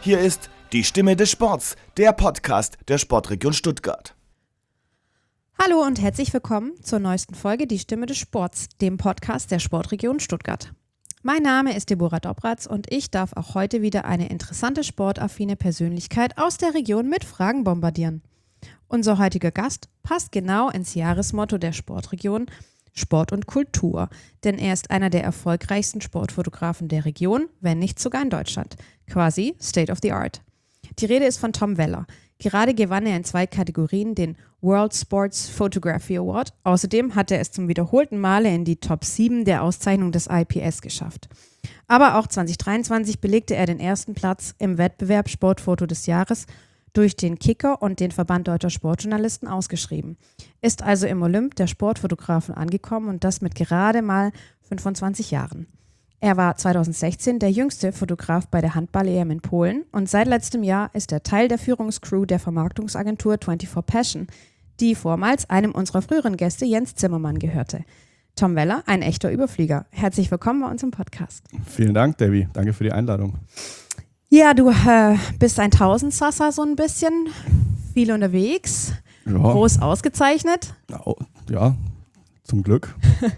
Hier ist die Stimme des Sports, der Podcast der Sportregion Stuttgart. Hallo und herzlich willkommen zur neuesten Folge Die Stimme des Sports, dem Podcast der Sportregion Stuttgart. Mein Name ist Deborah Dobratz und ich darf auch heute wieder eine interessante sportaffine Persönlichkeit aus der Region mit Fragen bombardieren. Unser heutiger Gast passt genau ins Jahresmotto der Sportregion Sport und Kultur, denn er ist einer der erfolgreichsten Sportfotografen der Region, wenn nicht sogar in Deutschland. Quasi State of the Art. Die Rede ist von Tom Weller. Gerade gewann er in 2 Kategorien den World Sports Photography Award. Außerdem hat er es zum wiederholten Male in die Top 7 der Auszeichnung des IPS geschafft. Aber auch 2023 belegte er den ersten Platz im Wettbewerb Sportfoto des Jahres durch den Kicker und den Verband Deutscher Sportjournalisten ausgeschrieben. Ist also im Olymp der Sportfotografen angekommen und das mit gerade mal 25 Jahren. Er war 2016 der jüngste Fotograf bei der Handball-EM in Polen und seit letztem Jahr ist er Teil der Führungscrew der Vermarktungsagentur 24 Passion, die vormals einem unserer früheren Gäste Jens Zimmermann gehörte. Tom Weller, ein echter Überflieger. Herzlich willkommen bei uns im Podcast. Vielen Dank, Debbie. Danke für die Einladung. Ja, du bist ein Tausendsasser so ein bisschen, viel unterwegs, Ja. groß ausgezeichnet. Ja, zum Glück.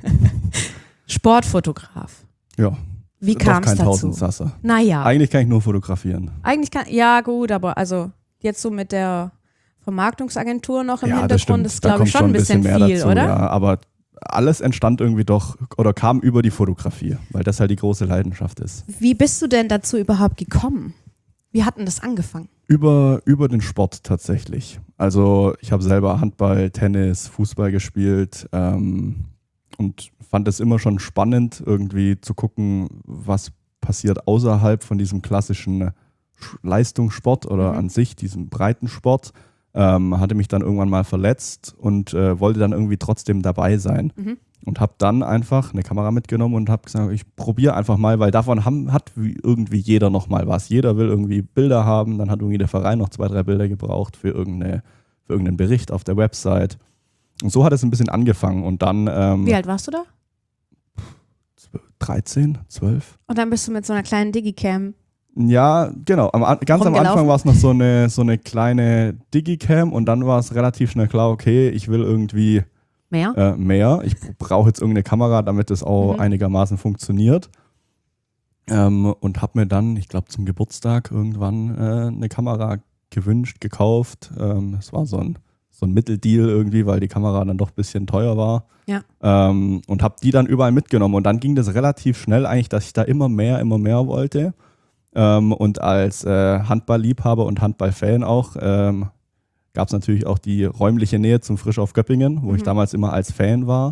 Sportfotograf. Ja. Wie Doch kam es kein dazu? Tausendsasser. Naja, Eigentlich kann ich nur fotografieren. ja gut, aber also jetzt so mit der Vermarktungsagentur noch im Ja, das Hintergrund stimmt. ist, Da glaube ich, kommt schon ein bisschen mehr viel, dazu, oder? Ja, aber alles entstand irgendwie doch oder kam über die Fotografie, weil das halt die große Leidenschaft ist. Wie bist du denn dazu überhaupt gekommen? Wie hat denn das angefangen? Über den Sport tatsächlich. Also ich habe selber Handball, Tennis, Fußball gespielt und fand es immer schon spannend, irgendwie zu gucken, was passiert außerhalb von diesem klassischen Leistungssport oder an sich, diesem Breitensport. Hatte mich dann irgendwann mal verletzt und wollte dann irgendwie trotzdem dabei sein. Und habe dann einfach eine Kamera mitgenommen und habe gesagt, ich probiere einfach mal, weil davon hat irgendwie jeder noch mal was. Jeder will irgendwie Bilder haben, dann hat irgendwie der Verein noch 2, 3 Bilder gebraucht für irgendeinen Bericht auf der Website. Und so hat es ein bisschen angefangen und dann... Wie alt warst du da? 13, 12. Und dann bist du mit so einer kleinen Digicam. Ja, genau. Ganz am Rumgelaufen? Anfang war es noch so eine kleine Digicam und dann war es relativ schnell klar, okay, ich will irgendwie mehr. Ich brauche jetzt irgendeine Kamera, damit es auch einigermaßen funktioniert. Und habe mir dann, ich glaube zum Geburtstag irgendwann eine Kamera gewünscht, gekauft. Es war so ein Mitteldeal irgendwie, weil die Kamera dann doch ein bisschen teuer war. Ja. Und habe die dann überall mitgenommen. Und dann ging das relativ schnell eigentlich, dass ich da immer mehr wollte. Und als Handballliebhaber und Handballfan auch gab es natürlich auch die räumliche Nähe zum Frischhof Göppingen, wo ich damals immer als Fan war.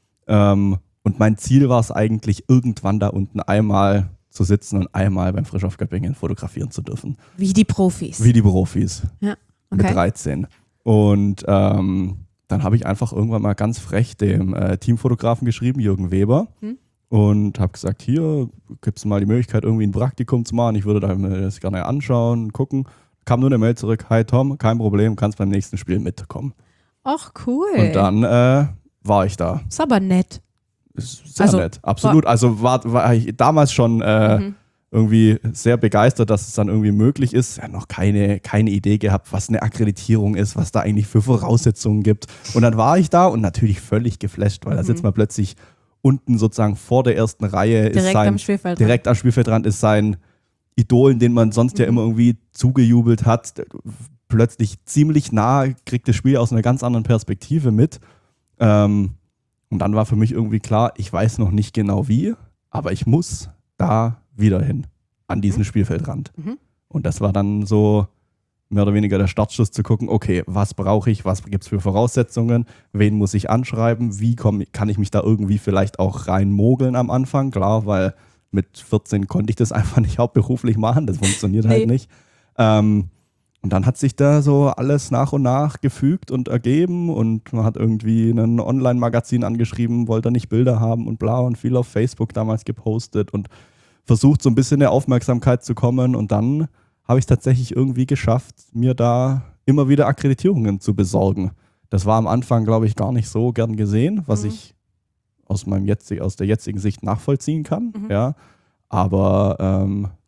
Und mein Ziel war es eigentlich, irgendwann da unten einmal zu sitzen und einmal beim Frischhof Göppingen fotografieren zu dürfen. Wie die Profis. Ja, Mit okay. 13. Und dann habe ich einfach irgendwann mal ganz frech dem Teamfotografen geschrieben, Jürgen Weber, und habe gesagt, hier gibt es mal die Möglichkeit, irgendwie ein Praktikum zu machen. Ich würde mir das gerne anschauen, gucken. Kam nur eine Mail zurück, hi Tom, kein Problem, kannst beim nächsten Spiel mitkommen. Ach, cool. Und dann war ich da. Ist aber nett. Ist sehr Also, nett, absolut. Also war ich damals schon irgendwie sehr begeistert, dass es dann irgendwie möglich ist. Ja, noch keine Idee gehabt, was eine Akkreditierung ist, was da eigentlich für Voraussetzungen gibt. Und dann war ich da und natürlich völlig geflasht, weil da sitzt man plötzlich unten sozusagen vor der ersten Reihe. Direkt am Spielfeldrand ist sein Idol, den man sonst ja immer irgendwie zugejubelt hat, plötzlich ziemlich nah, kriegt das Spiel aus einer ganz anderen Perspektive mit. Und dann war für mich irgendwie klar, ich weiß noch nicht genau wie, aber ich muss da wieder hin, an diesen Spielfeldrand. Und das war dann so mehr oder weniger der Startschuss zu gucken, okay, was brauche ich, was gibt es für Voraussetzungen, wen muss ich anschreiben, wie kann ich mich da irgendwie vielleicht auch reinmogeln am Anfang, klar, weil mit 14 konnte ich das einfach nicht hauptberuflich machen, das funktioniert halt nicht. Und dann hat sich da so alles nach und nach gefügt und ergeben und man hat irgendwie ein Online-Magazin angeschrieben, wollte nicht Bilder haben und bla und viel auf Facebook damals gepostet und versucht so ein bisschen eine Aufmerksamkeit zu kommen und dann habe ich es tatsächlich irgendwie geschafft, mir da immer wieder Akkreditierungen zu besorgen. Das war am Anfang, glaube ich, gar nicht so gern gesehen, was ich aus der jetzigen Sicht nachvollziehen kann. Ja. Aber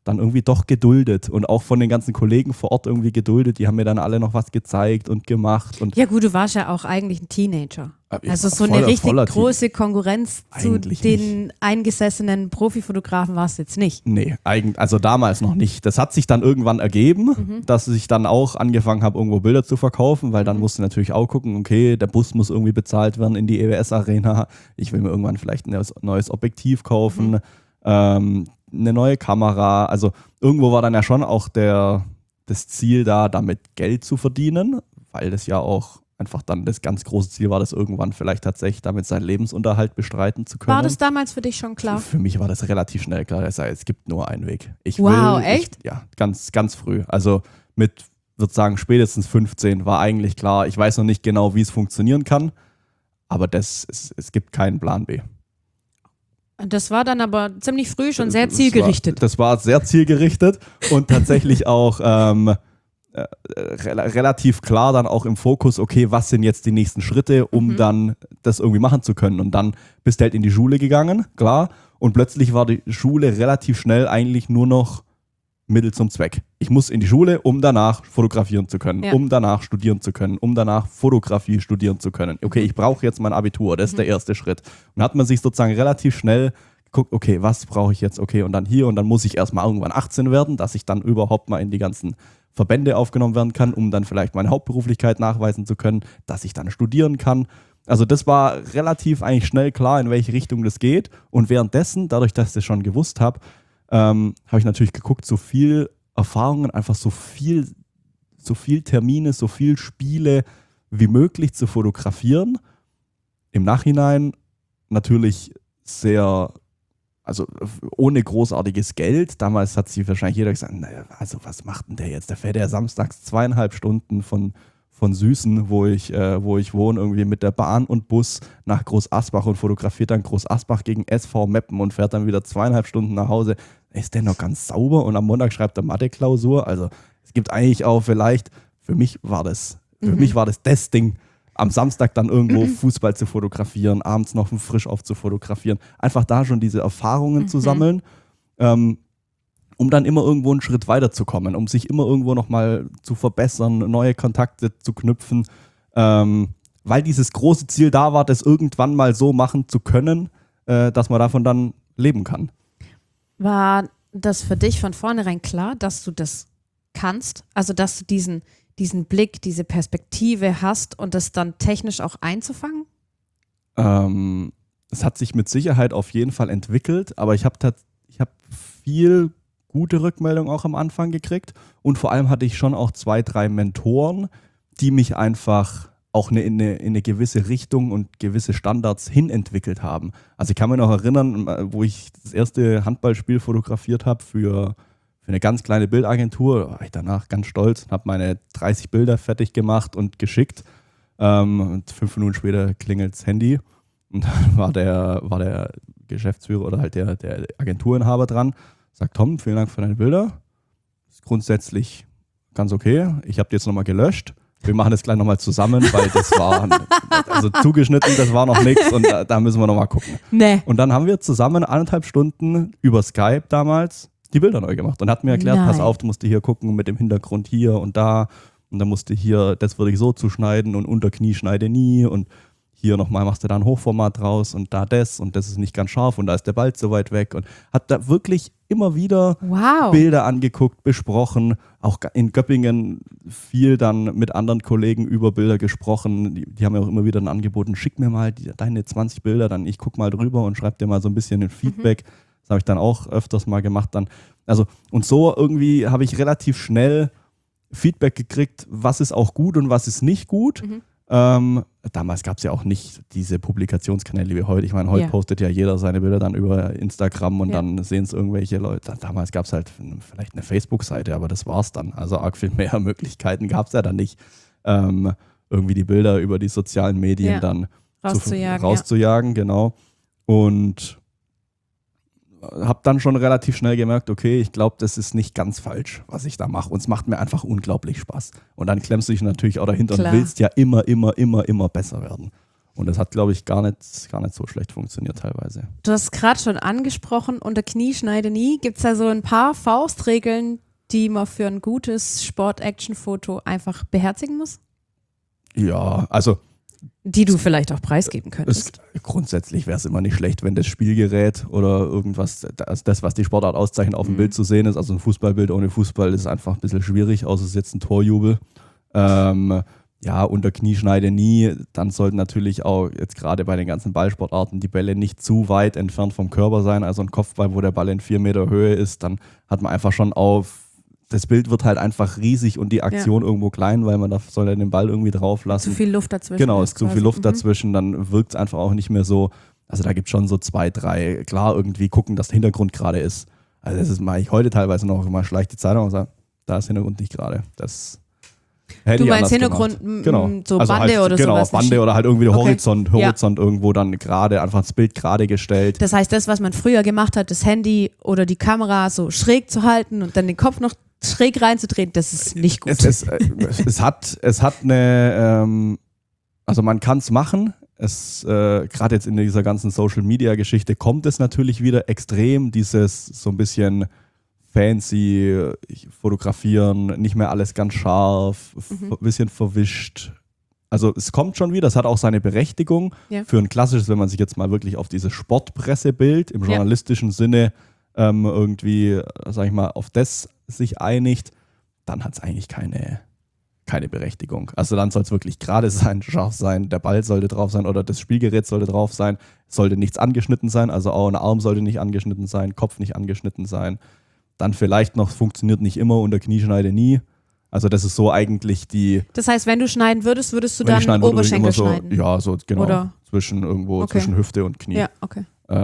dann irgendwie doch geduldet und auch von den ganzen Kollegen vor Ort irgendwie geduldet. Die haben mir dann alle noch was gezeigt und gemacht. Und ja gut, du warst ja auch eigentlich ein Teenager. Also so voller, eine richtig voller große Konkurrenz zu Eigentlich den eingesessenen Profifotografen war es jetzt nicht. Nee, also damals noch nicht. Das hat sich dann irgendwann ergeben, dass ich dann auch angefangen habe, irgendwo Bilder zu verkaufen, weil dann musste natürlich auch gucken, okay, der Bus muss irgendwie bezahlt werden in die EWS-Arena. Ich will mir irgendwann vielleicht ein neues Objektiv kaufen, eine neue Kamera. Also irgendwo war dann ja schon auch das Ziel da, damit Geld zu verdienen, weil das ja auch einfach dann das ganz große Ziel war, das irgendwann vielleicht tatsächlich damit seinen Lebensunterhalt bestreiten zu können. War das damals für dich schon klar? Für mich war das relativ schnell klar. Es gibt nur einen Weg. Echt? Ja, ganz, ganz früh. Also mit, würde sagen, spätestens 15 war eigentlich klar, ich weiß noch nicht genau, wie es funktionieren kann, aber es gibt keinen Plan B. Das war dann aber ziemlich früh schon sehr zielgerichtet. Das war sehr zielgerichtet und tatsächlich auch relativ klar dann auch im Fokus, okay, was sind jetzt die nächsten Schritte, um dann das irgendwie machen zu können. Und dann bist du halt in die Schule gegangen, klar, und plötzlich war die Schule relativ schnell eigentlich nur noch Mittel zum Zweck. Ich muss in die Schule, um danach fotografieren zu können, um danach studieren zu können, um danach Fotografie studieren zu können. Okay, ich brauche jetzt mein Abitur, das ist der erste Schritt. Und hat man sich sozusagen relativ schnell geguckt, okay, was brauche ich jetzt? Okay, und dann hier, und dann muss ich erstmal irgendwann 18 werden, dass ich dann überhaupt mal in die ganzen Verbände aufgenommen werden kann, um dann vielleicht meine Hauptberuflichkeit nachweisen zu können, dass ich dann studieren kann. Also das war relativ eigentlich schnell klar, in welche Richtung das geht. Und währenddessen, dadurch, dass ich das schon gewusst habe, habe ich natürlich geguckt, so viel Erfahrungen, einfach so viel Termine, so viel Spiele wie möglich zu fotografieren. Im Nachhinein natürlich sehr, also ohne großartiges Geld. Damals hat sich wahrscheinlich jeder gesagt, naja, also was macht denn der jetzt? Der fährt ja samstags 2,5 Stunden von Süßen, wo ich wohne, irgendwie mit der Bahn und Bus nach Groß Asbach und fotografiert dann Groß Asbach gegen SV Meppen und fährt dann wieder 2,5 Stunden nach Hause. Ist der noch ganz sauber? Und am Montag schreibt er Mathe-Klausur. Also es gibt eigentlich auch vielleicht, für mich war das Ding, am Samstag dann irgendwo Fußball zu fotografieren, abends noch ein Frisch auf zu fotografieren. Einfach da schon diese Erfahrungen zu sammeln, um dann immer irgendwo einen Schritt weiterzukommen, um sich immer irgendwo nochmal zu verbessern, neue Kontakte zu knüpfen, weil dieses große Ziel da war, das irgendwann mal so machen zu können, dass man davon dann leben kann. War das für dich von vornherein klar, dass du das kannst? Also dass du diesen Blick, diese Perspektive hast und das dann technisch auch einzufangen? Es hat sich mit Sicherheit auf jeden Fall entwickelt, aber ich habe viel gute Rückmeldungen auch am Anfang gekriegt und vor allem hatte ich schon auch 2, 3 Mentoren, die mich einfach auch in eine gewisse Richtung und gewisse Standards hin entwickelt haben. Also ich kann mich noch erinnern, wo ich das erste Handballspiel fotografiert habe für eine ganz kleine Bildagentur, war ich danach ganz stolz und habe meine 30 Bilder fertig gemacht und geschickt. Und 5 Minuten später klingelt das Handy und dann war der Geschäftsführer oder halt der Agenturinhaber dran, sagt: Tom, vielen Dank für deine Bilder. Ist grundsätzlich ganz okay. Ich habe die jetzt nochmal gelöscht. Wir machen das gleich nochmal zusammen, weil das war, also zugeschnitten, das war noch nichts und da müssen wir nochmal gucken. Nee. Und dann haben wir zusammen 1,5 Stunden über Skype damals die Bilder neu gemacht und hat mir erklärt, pass auf, du musst hier gucken mit dem Hintergrund hier und da und dann musst du hier, das würde ich so zuschneiden und Unterknie schneide nie und hier nochmal machst du da ein Hochformat draus und da das und das ist nicht ganz scharf und da ist der Ball zu weit weg und hat da wirklich immer wieder Bilder angeguckt, besprochen, auch in Göppingen viel dann mit anderen Kollegen über Bilder gesprochen, die haben ja auch immer wieder dann angeboten, schick mir mal deine 20 Bilder, dann ich guck mal drüber und schreib dir mal so ein bisschen ein Feedback. Das habe ich dann auch öfters mal gemacht dann. Also und so irgendwie habe ich relativ schnell Feedback gekriegt, was ist auch gut und was ist nicht gut. Damals gab es ja auch nicht diese Publikationskanäle wie heute. Ich meine, heute postet ja jeder seine Bilder dann über Instagram und dann sehen es irgendwelche Leute. Damals gab es halt vielleicht eine Facebook-Seite, aber das war's dann. Also arg viel mehr Möglichkeiten gab es ja dann nicht, irgendwie die Bilder über die sozialen Medien dann rauszujagen. Genau. Und habe dann schon relativ schnell gemerkt, okay, ich glaube, das ist nicht ganz falsch, was ich da mache. Und es macht mir einfach unglaublich Spaß. Und dann klemmst du dich natürlich auch dahinter und willst ja immer besser werden. Und das hat, glaube ich, gar nicht so schlecht funktioniert teilweise. Du hast es gerade schon angesprochen, unter Knie schneide nie. Gibt es da so ein paar Faustregeln, die man für ein gutes Sport-Action-Foto einfach beherzigen muss? Ja, also Die du vielleicht auch preisgeben könntest. Grundsätzlich wäre es immer nicht schlecht, wenn das Spielgerät oder irgendwas, das, was die Sportart auszeichnet, auf dem Bild zu sehen ist. Also ein Fußballbild ohne Fußball ist einfach ein bisschen schwierig, außer es ist jetzt ein Torjubel. Ja, unter Knieschneide nie. Dann sollten natürlich auch jetzt gerade bei den ganzen Ballsportarten die Bälle nicht zu weit entfernt vom Körper sein. Also ein Kopfball, wo der Ball in 4 Meter Höhe ist, dann hat man einfach schon das Bild wird halt einfach riesig und die Aktion irgendwo klein, weil man soll ja den Ball irgendwie drauf lassen. Zu viel Luft dazwischen. Genau, ist zu viel Luft dazwischen, dann wirkt es einfach auch nicht mehr so. Also da gibt es schon so 2, 3, klar irgendwie gucken, dass der Hintergrund gerade ist. Also das mache ich heute teilweise noch, immer schleicht die Zeitung und sage, da ist Hintergrund nicht gerade. Das hätte Du ich meinst anders Hintergrund, gemacht. Genau. so Also Bande halt, oder genau, sowas? Bande oder halt irgendwie der Okay. Horizont irgendwo dann gerade, einfach das Bild gerade gestellt. Das heißt, das, was man früher gemacht hat, das Handy oder die Kamera so schräg zu halten und dann den Kopf noch schräg reinzudrehen, das ist nicht gut. Es hat eine, also man kann es machen. Gerade jetzt in dieser ganzen Social-Media-Geschichte kommt es natürlich wieder extrem, dieses so ein bisschen fancy fotografieren, nicht mehr alles ganz scharf, ein bisschen verwischt. Also es kommt schon wieder, es hat auch seine Berechtigung. Ja. Für ein klassisches, wenn man sich jetzt mal wirklich auf dieses Sportpressebild im journalistischen Sinne irgendwie, sag ich mal, auf das sich einigt, dann hat es eigentlich keine Berechtigung. Also dann soll es wirklich gerade sein, scharf sein, der Ball sollte drauf sein oder das Spielgerät sollte drauf sein, sollte nichts angeschnitten sein, also auch ein Arm sollte nicht angeschnitten sein, Kopf nicht angeschnitten sein. Dann vielleicht noch, funktioniert nicht immer, unter Knieschneide nie. Also das ist so eigentlich Das heißt, wenn du schneiden würdest, würdest du wenn dann ich schneiden würde, würde ich Oberschenkel immer so, schneiden? ja, so genau, Oder? zwischen Hüfte und Knie. Ja, okay.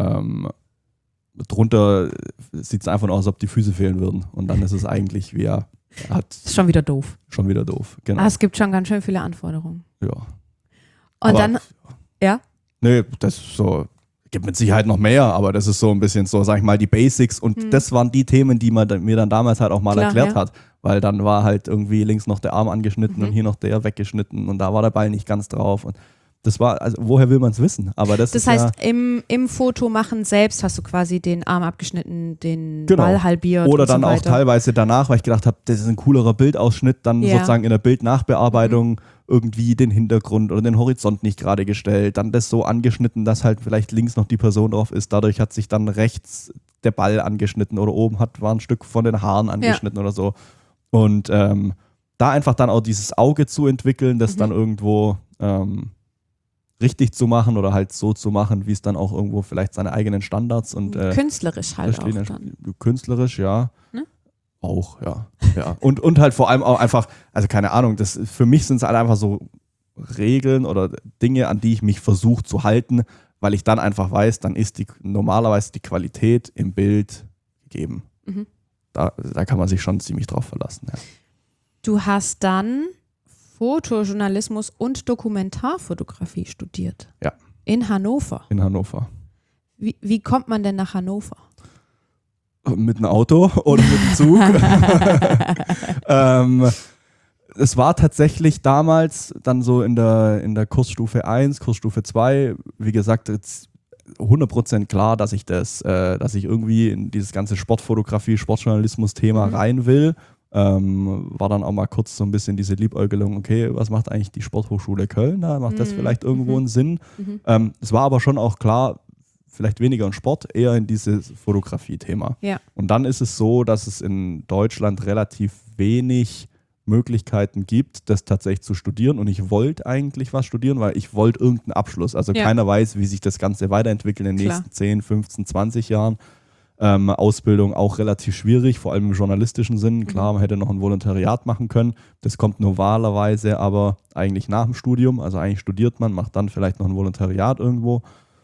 Drunter sieht es einfach aus, als ob die Füße fehlen würden. Und dann ist es eigentlich Ist schon wieder doof. schon wieder doof. Genau. Ah, es gibt schon ganz schön viele Anforderungen. Ja. Und Aber- dann, ja? Nee, das ist so, gibt mit Sicherheit noch mehr, aber das ist so ein bisschen so, sag ich mal, die Basics. Und das waren die Themen, die man mir dann damals halt auch mal Klar, erklärt ja. hat. Weil dann war halt irgendwie links noch der Arm angeschnitten und hier noch der weggeschnitten und da war der Ball nicht ganz drauf. Und das war, also woher will man es wissen? Aber das ist heißt, im Foto machen selbst hast du quasi den Arm abgeschnitten, den Genau. Ball halbiert Oder und so dann auch weiter. teilweise danach, weil ich gedacht habe, das ist ein coolerer Bildausschnitt, dann Ja. sozusagen in der Bildnachbearbeitung irgendwie den Hintergrund oder den Horizont nicht gerade gestellt, dann das so angeschnitten, dass halt vielleicht links noch die Person drauf ist, dadurch hat sich dann rechts der Ball angeschnitten oder oben war ein Stück von den Haaren angeschnitten oder so. Und da einfach dann auch dieses Auge zu entwickeln, das dann irgendwo richtig zu machen oder halt so zu machen, wie es dann auch irgendwo vielleicht seine eigenen Standards und Künstlerisch halt auch Richtlinien- dann. künstlerisch, ja. Ne? Auch, ja. Ja. Und halt vor allem auch einfach, also keine Ahnung, für mich sind es halt einfach so Regeln oder Dinge, an die ich mich versuche zu halten, weil ich dann einfach weiß, dann ist normalerweise die Qualität im Bild gegeben. Mhm. Da kann man sich schon ziemlich drauf verlassen. Ja. Du hast dann Fotojournalismus und Dokumentarfotografie studiert. Ja. In Hannover. In Hannover. Wie kommt man denn nach Hannover? Mit einem Auto oder mit dem Zug. Es war tatsächlich damals dann so in der Kursstufe 1, Kursstufe 2, wie gesagt, jetzt 100% klar, dass ich irgendwie in dieses ganze Sportfotografie, Sportjournalismus-Thema rein will. War dann auch mal kurz so ein bisschen diese Liebäugelung, okay, was macht eigentlich die Sporthochschule Köln da? Macht das vielleicht irgendwo einen Sinn? Es war aber schon auch klar, vielleicht weniger in Sport, eher in dieses Fotografie-Thema. Ja. Und dann ist es so, dass es in Deutschland relativ wenig Möglichkeiten gibt, das tatsächlich zu studieren. Und ich wollte eigentlich was studieren, weil ich wollte irgendeinen Abschluss. Also keiner weiß, wie sich das Ganze weiterentwickelt in den nächsten 10, 15, 20 Jahren. Ausbildung auch relativ schwierig, vor allem im journalistischen Sinn. Klar, man hätte noch ein Volontariat machen können. Das kommt normalerweise aber eigentlich nach dem Studium. Also eigentlich studiert man, macht dann vielleicht noch ein Volontariat irgendwo.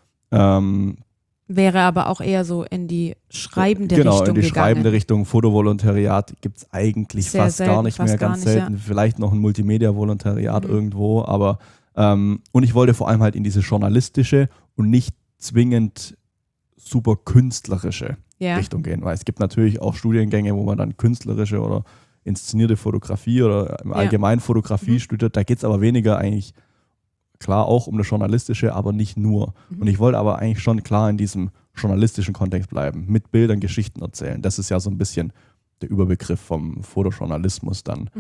Wäre aber auch eher so in die schreibende Richtung Genau, in die gegangen. schreibende Richtung. Fotovolontariat gibt es eigentlich Sehr fast selten, gar nicht fast mehr, gar ganz nicht, selten. ja. Vielleicht noch ein Multimedia-Volontariat irgendwo, aber und ich wollte vor allem halt in diese journalistische und nicht zwingend super künstlerische Richtung gehen, weil es gibt natürlich auch Studiengänge, wo man dann künstlerische oder inszenierte Fotografie oder im Allgemeinen Fotografie studiert. Da geht es aber weniger eigentlich klar auch um das Journalistische, aber nicht nur. Und ich wollte aber eigentlich schon klar in diesem journalistischen Kontext bleiben, mit Bildern Geschichten erzählen. Das ist ja so ein bisschen der Überbegriff vom Fotojournalismus dann.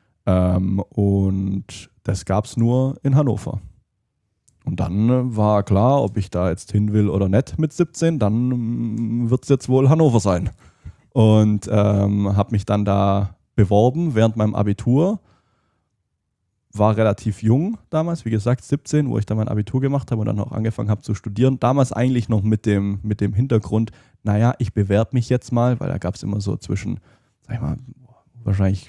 Und das gab es nur in Hannover. Und dann war klar, ob ich da jetzt hin will oder nicht mit 17, dann wird es jetzt wohl Hannover sein. Und habe mich dann da beworben während meinem Abitur. War relativ jung damals, wie gesagt 17, wo ich dann mein Abitur gemacht habe und dann auch angefangen habe zu studieren. Damals eigentlich noch mit dem Hintergrund, naja, ich bewerbe mich jetzt mal, weil da gab es immer so zwischen, sag ich mal, wahrscheinlich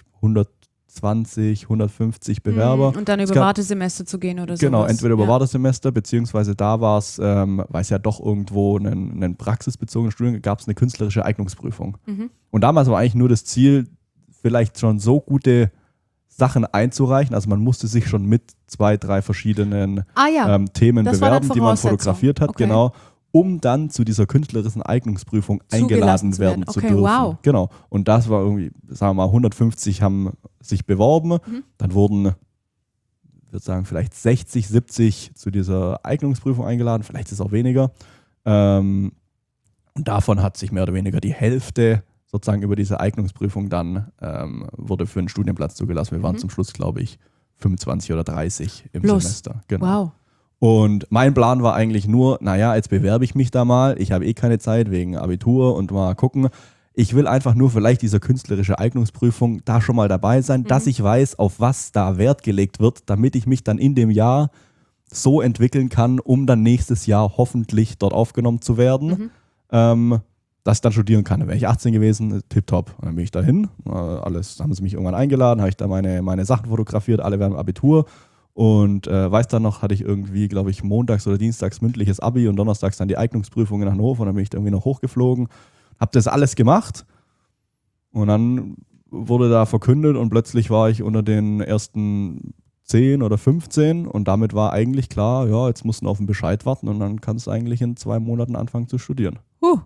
120, 150 Bewerber. Und dann über Wartesemester zu gehen oder so. Genau, entweder über Wartesemester, beziehungsweise da war es, weil es ja doch irgendwo einen praxisbezogenen Studium gab es eine künstlerische Eignungsprüfung. Und damals war eigentlich nur das Ziel, vielleicht schon so gute Sachen einzureichen. Also man musste sich schon mit 2, 3 verschiedenen Themen bewerben, die man fotografiert hat, genau, um dann zu dieser künstlerischen Eignungsprüfung eingeladen werden zu dürfen. Wow. Genau. Und das war irgendwie, sagen wir mal, 150 haben sich beworben. Dann wurden, ich würde sagen, vielleicht 60, 70 zu dieser Eignungsprüfung eingeladen, vielleicht ist es auch weniger. Und davon hat sich mehr oder weniger die Hälfte sozusagen über diese Eignungsprüfung dann wurde für einen Studienplatz zugelassen. Wir waren zum Schluss, glaube ich, 25 oder 30 im Semester. Genau. Wow. Und mein Plan war eigentlich nur, naja, jetzt bewerbe ich mich da mal. Ich habe keine Zeit wegen Abitur und mal gucken. Ich will einfach nur vielleicht diese künstlerische Eignungsprüfung da schon mal dabei sein, dass ich weiß, auf was da Wert gelegt wird, damit ich mich dann in dem Jahr so entwickeln kann, um dann nächstes Jahr hoffentlich dort aufgenommen zu werden. Dass ich dann studieren kann. Dann wäre ich 18 gewesen, tipptopp. Und dann bin ich dahin, alles, haben sie mich irgendwann eingeladen, habe ich da meine Sachen fotografiert, alle während dem Abitur und weiß dann noch, hatte ich irgendwie, glaube ich, montags oder dienstags mündliches Abi und donnerstags dann die Eignungsprüfung in Hannover und dann bin ich da irgendwie noch hochgeflogen, habe das alles gemacht und dann wurde da verkündet und plötzlich war ich unter den ersten 10 oder 15 und damit war eigentlich klar, ja, jetzt musst du auf den Bescheid warten und dann kannst du eigentlich in 2 Monaten anfangen zu studieren.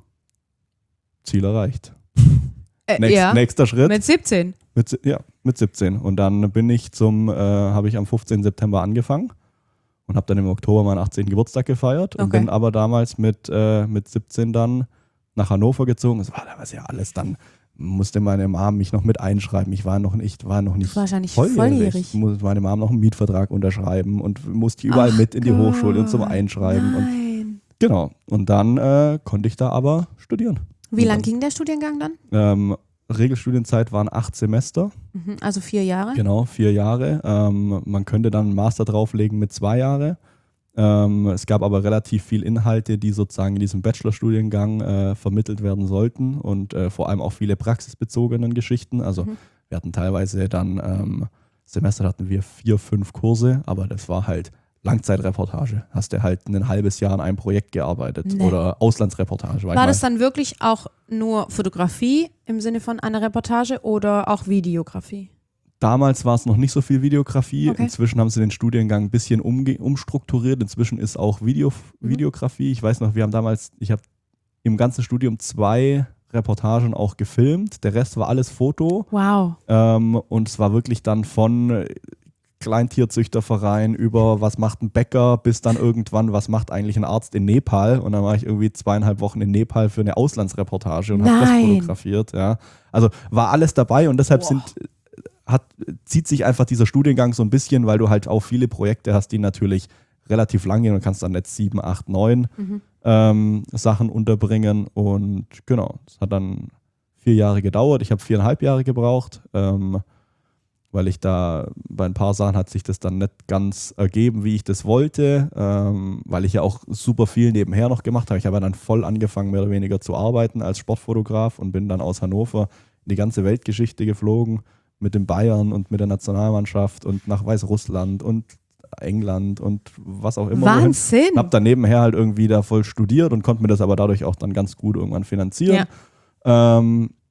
Ziel erreicht. Nächster Schritt. Mit 17? Mit 17. Und dann habe ich am 15. September angefangen und habe dann im Oktober meinen 18. Geburtstag gefeiert und bin aber damals mit 17 dann nach Hannover gezogen. Das war damals ja alles, dann musste meine Mom mich noch mit einschreiben. Ich war noch nicht wahrscheinlich volljährig. Musste meine Mom noch einen Mietvertrag unterschreiben und musste überall mit in die Hochschule und zum Einschreiben. Und, genau. Und dann konnte ich da aber studieren. Wie lang ging der Studiengang dann? Regelstudienzeit waren 8 Semester. Also 4 Jahre? Genau, 4 Jahre. Man könnte dann einen Master drauflegen mit 2 Jahre. Es gab aber relativ viel Inhalte, die sozusagen in diesem Bachelorstudiengang vermittelt werden sollten und vor allem auch viele praxisbezogenen Geschichten. Also wir hatten teilweise dann Semester hatten wir 4, 5 Kurse, aber das war halt Langzeitreportage. Hast du halt ein halbes Jahr an einem Projekt gearbeitet oder Auslandsreportage. War das dann wirklich auch nur Fotografie im Sinne von einer Reportage oder auch Videografie? Damals war es noch nicht so viel Videografie. Okay. Inzwischen haben sie den Studiengang ein bisschen umstrukturiert. Inzwischen ist auch Videografie. Ich weiß noch, ich habe im ganzen Studium 2 Reportagen auch gefilmt. Der Rest war alles Foto. Wow. Und es war wirklich dann von Kleintierzüchterverein über was macht ein Bäcker bis dann irgendwann, was macht eigentlich ein Arzt in Nepal. Und dann war ich irgendwie 2,5 Wochen in Nepal für eine Auslandsreportage und habe das fotografiert. Ja. Also war alles dabei und deshalb zieht sich einfach dieser Studiengang so ein bisschen, weil du halt auch viele Projekte hast, die natürlich relativ lang gehen und kannst dann jetzt 7, 8, 9 Sachen unterbringen. Und genau, es hat dann 4 Jahre gedauert. Ich habe 4,5 Jahre gebraucht, weil ich da bei ein paar Sachen hat sich das dann nicht ganz ergeben, wie ich das wollte, weil ich ja auch super viel nebenher noch gemacht habe. Ich habe ja dann voll angefangen, mehr oder weniger zu arbeiten als Sportfotograf und bin dann aus Hannover in die ganze Weltgeschichte geflogen mit den Bayern und mit der Nationalmannschaft und nach Weißrussland und England und was auch immer. Wahnsinn! Habe dann nebenher halt irgendwie da voll studiert und konnte mir das aber dadurch auch dann ganz gut irgendwann finanzieren. Ja.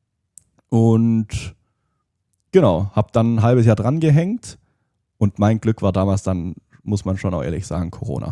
Und genau, habe dann ein halbes Jahr dran gehängt und mein Glück war damals dann, muss man schon auch ehrlich sagen, Corona.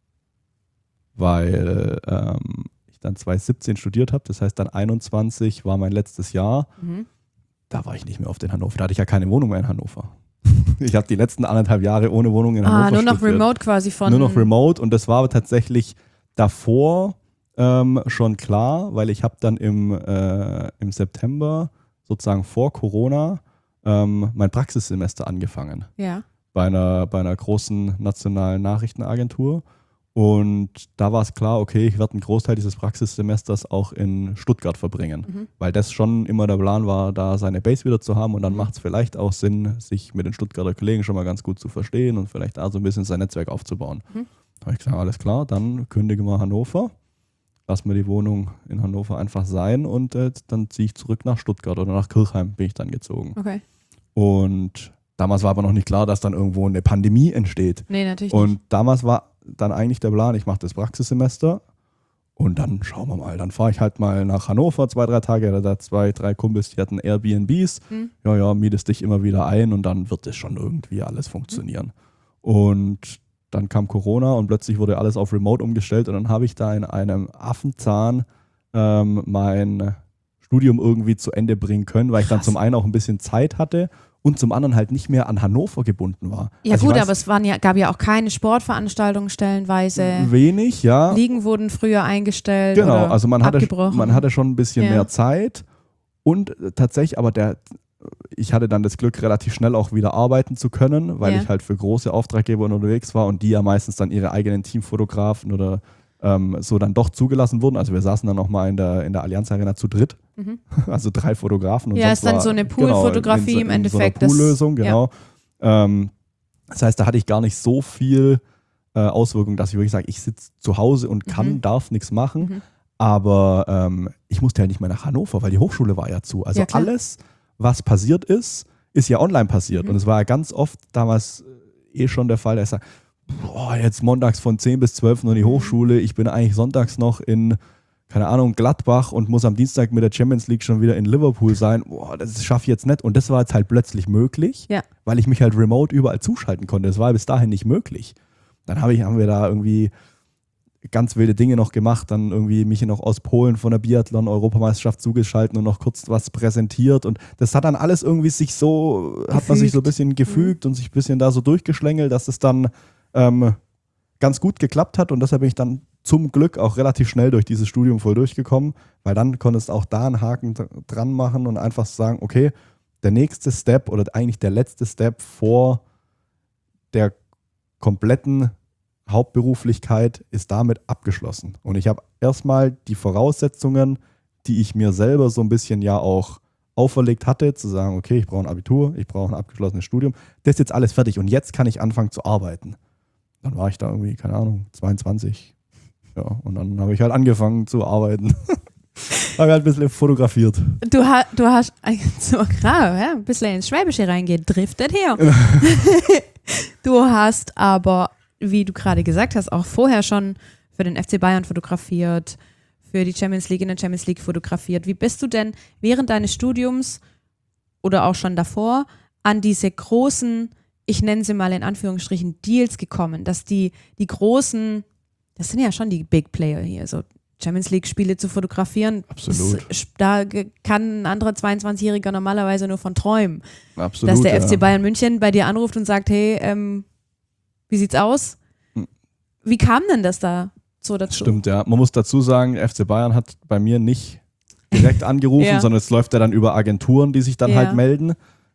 Weil ich dann 2017 studiert habe, das heißt dann 21 war mein letztes Jahr. Da war ich nicht mehr auf den Hannover, da hatte ich ja keine Wohnung mehr in Hannover. Ich habe die letzten 1,5 Jahre ohne Wohnung in Hannover nur noch studiert. remote quasi von... Nur noch remote und das war tatsächlich davor schon klar, weil ich habe dann im September, sozusagen vor Corona, mein Praxissemester angefangen. Ja. Bei einer großen nationalen Nachrichtenagentur. Und da war es klar, okay, ich werde einen Großteil dieses Praxissemesters auch in Stuttgart verbringen. Weil das schon immer der Plan war, da seine Base wieder zu haben. Und dann macht es vielleicht auch Sinn, sich mit den Stuttgarter Kollegen schon mal ganz gut zu verstehen und vielleicht da so ein bisschen sein Netzwerk aufzubauen. Da habe ich gesagt, alles klar, dann kündigen wir Hannover. Lassen wir die Wohnung in Hannover einfach sein und dann ziehe ich zurück nach Stuttgart oder nach Kirchheim bin ich dann gezogen. Okay. Und damals war aber noch nicht klar, dass dann irgendwo eine Pandemie entsteht. Nee, natürlich Und nicht. damals war dann eigentlich der Plan, ich mache das Praxissemester und dann schauen wir mal. Dann fahre ich halt mal nach Hannover 2-3 Tage. Da 2-3 Kumpels, die hatten Airbnbs. Ja, mietest dich immer wieder ein und dann wird das schon irgendwie alles funktionieren. Und dann kam Corona und plötzlich wurde alles auf Remote umgestellt und dann habe ich da in einem Affenzahn mein Studium irgendwie zu Ende bringen können, weil ich dann zum einen auch ein bisschen Zeit hatte und zum anderen halt nicht mehr an Hannover gebunden war. Ja also gut, aber es gab ja auch keine Sportveranstaltungen stellenweise. Wenig, ja. Ligen wurden früher eingestellt Genau, oder also man abgebrochen. hatte schon ein bisschen mehr Zeit und tatsächlich, aber ich hatte dann das Glück, relativ schnell auch wieder arbeiten zu können, weil ich halt für große Auftraggeber unterwegs war und die ja meistens dann ihre eigenen Teamfotografen oder so dann doch zugelassen wurden. Also wir saßen dann auch mal in der Allianz Arena zu dritt, also 3 Fotografen. Und ja, ist dann so eine Poolfotografie im Endeffekt. So eine Poollösung, genau. Das heißt, da hatte ich gar nicht so viel Auswirkungen, dass ich wirklich sage, ich sitze zu Hause und darf nichts machen. Aber ich musste ja nicht mehr nach Hannover, weil die Hochschule war ja zu. Also alles, was passiert ist ja online passiert. Und es war ja ganz oft damals schon der Fall, dass ich sage, jetzt montags von 10 bis 12 noch in die Hochschule, ich bin eigentlich sonntags noch in, keine Ahnung, Gladbach und muss am Dienstag mit der Champions League schon wieder in Liverpool sein. Das schaffe ich jetzt nicht. Und das war jetzt halt plötzlich möglich, weil ich mich halt remote überall zuschalten konnte. Das war bis dahin nicht möglich. Dann haben wir da irgendwie ganz wilde Dinge noch gemacht, dann irgendwie mich noch aus Polen von der Biathlon-Europameisterschaft zugeschalten und noch kurz was präsentiert und das hat dann alles irgendwie hat man sich so ein bisschen gefügt und sich ein bisschen da so durchgeschlängelt, dass es dann ganz gut geklappt hat und deshalb bin ich dann zum Glück auch relativ schnell durch dieses Studium voll durchgekommen, weil dann konntest du auch da einen Haken dran machen und einfach sagen, okay, der nächste Step oder eigentlich der letzte Step vor der kompletten Hauptberuflichkeit ist damit abgeschlossen. Und ich habe erstmal die Voraussetzungen, die ich mir selber so ein bisschen ja auch auferlegt hatte, zu sagen, okay, ich brauche ein Abitur, ich brauche ein abgeschlossenes Studium, das ist jetzt alles fertig und jetzt kann ich anfangen zu arbeiten. Dann war ich da irgendwie, keine Ahnung, 22. Ja, und dann habe ich halt angefangen zu arbeiten. Habe halt ein bisschen fotografiert. Du hast so gerade ein bisschen ins Schwäbische reingedriftet hier. Du hast aber, wie du gerade gesagt hast, auch vorher schon für den FC Bayern fotografiert, für die Champions League in der Champions League fotografiert. Wie bist du denn während deines Studiums oder auch schon davor an diese großen, ich nenne sie mal in Anführungsstrichen, Deals gekommen, dass die großen, das sind ja schon die Big Player hier, so Champions League-Spiele zu fotografieren. Absolut. Da kann ein anderer 22-Jähriger normalerweise nur von träumen. Absolut, dass der FC Bayern München bei dir anruft und sagt, hey, wie sieht's aus? Wie kam denn das da so dazu? Stimmt, ja. Man muss dazu sagen, FC Bayern hat bei mir nicht direkt angerufen, sondern es läuft ja dann über Agenturen, die sich dann halt melden.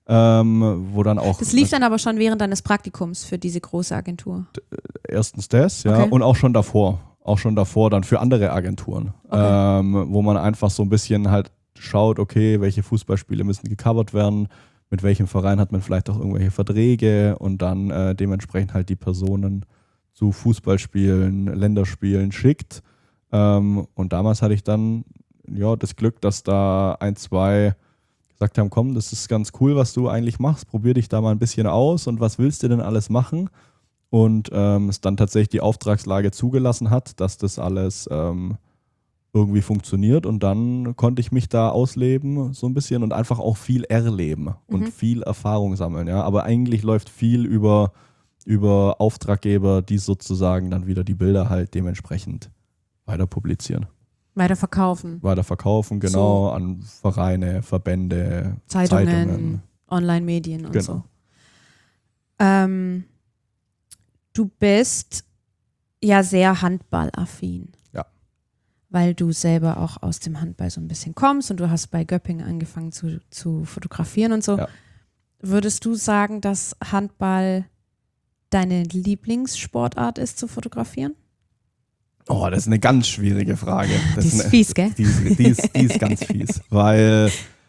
Wo dann auch. Das lief dann aber schon während deines Praktikums für diese große Agentur. Erstens das, ja, und auch schon davor. Auch schon davor dann für andere Agenturen. Wo man einfach so ein bisschen halt schaut, okay, welche Fußballspiele müssen gecovert werden, mit welchem Verein hat man vielleicht auch irgendwelche Verträge und dann dementsprechend halt die Personen zu Fußballspielen, Länderspielen schickt. Und damals hatte ich dann das Glück, dass da 1, 2 gesagt haben, komm, das ist ganz cool, was du eigentlich machst, probier dich da mal ein bisschen aus und was willst du denn alles machen? Und es dann tatsächlich die Auftragslage zugelassen hat, dass das alles irgendwie funktioniert und dann konnte ich mich da ausleben so ein bisschen und einfach auch viel erleben und viel Erfahrung sammeln. Ja? Aber eigentlich läuft viel über Auftraggeber, die sozusagen dann wieder die Bilder halt dementsprechend weiter publizieren. Weiterverkaufen, genau, so. An Vereine, Verbände, Zeitungen. Online-Medien und so. Du bist ja sehr handballaffin. Ja. Weil du selber auch aus dem Handball so ein bisschen kommst und du hast bei Göppingen angefangen zu fotografieren und so. Ja. Würdest du sagen, dass Handball deine Lieblingssportart ist, zu fotografieren? Oh, das ist eine ganz schwierige Frage. Die ist fies, gell? Die ist ganz fies, weil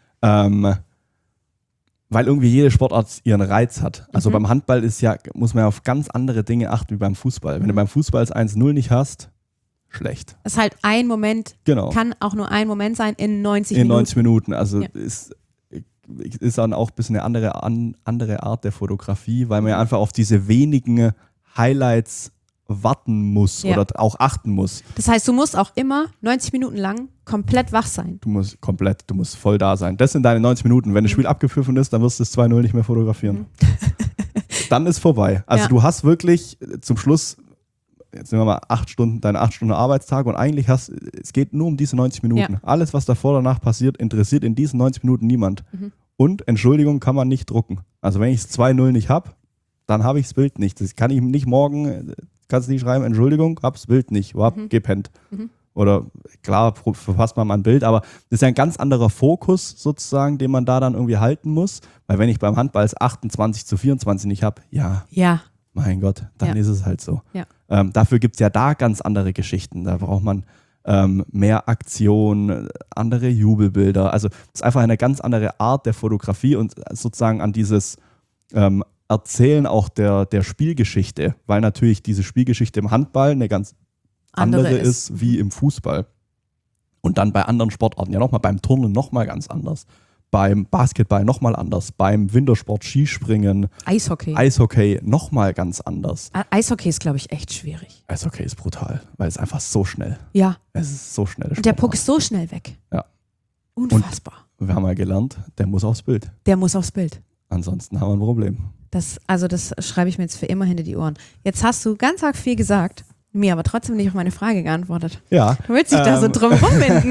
irgendwie jede Sportart ihren Reiz hat. Also beim Handball muss man ja auf ganz andere Dinge achten wie beim Fußball. Wenn du beim Fußball das 1-0 nicht hast, schlecht. Das ist halt ein Moment, Genau. kann auch nur ein Moment sein in 90 Minuten. In 90 Minuten. Also Ja. ist dann auch ein bisschen eine andere Art der Fotografie, weil man ja einfach auf diese wenigen Highlights warten muss oder auch achten muss. Das heißt, du musst auch immer 90 Minuten lang komplett wach sein. Du musst voll da sein. Das sind deine 90 Minuten. Wenn das Spiel abgepfiffen ist, dann wirst du das 2-0 nicht mehr fotografieren. Dann ist vorbei. Also du hast wirklich zum Schluss, jetzt nehmen wir mal deine 8 Stunden Arbeitstag und eigentlich es geht nur um diese 90 Minuten. Ja. Alles, was davor danach passiert, interessiert in diesen 90 Minuten niemand. Und Entschuldigung kann man nicht drucken. Also wenn ich es 2-0 nicht habe, dann habe ich das Bild nicht. Das kann ich nicht morgen, kannst du nicht schreiben, Entschuldigung, hab's Bild nicht, gepennt. Oder klar, verpasst man mal ein Bild, aber das ist ja ein ganz anderer Fokus sozusagen, den man da dann irgendwie halten muss. Weil wenn ich beim Handball es 28-24 nicht habe, Ja. mein Gott, dann ist es halt so. Ja. Dafür gibt es ja da ganz andere Geschichten. Da braucht man mehr Aktion, andere Jubelbilder. Also es ist einfach eine ganz andere Art der Fotografie und sozusagen an dieses Erzählen auch der Spielgeschichte, weil natürlich diese Spielgeschichte im Handball eine ganz andere ist wie im Fußball. Und dann bei anderen Sportarten ja nochmal, beim Turnen nochmal ganz anders. Beim Basketball nochmal anders. Beim Wintersport, Skispringen, Eishockey nochmal ganz anders. Eishockey ist, glaube ich, echt schwierig. Eishockey ist brutal, weil es einfach so schnell. Ja. Es ist so schnell. Und der Puck ist so schnell weg. Ja. Unfassbar. Und wir haben ja gelernt, der muss aufs Bild. Der muss aufs Bild. Ansonsten haben wir ein Problem. Das schreibe ich mir jetzt für immer hinter die Ohren. Jetzt hast du ganz arg viel gesagt, mir aber trotzdem nicht auf meine Frage geantwortet. Ja. Du willst dich da so drum rumwinden,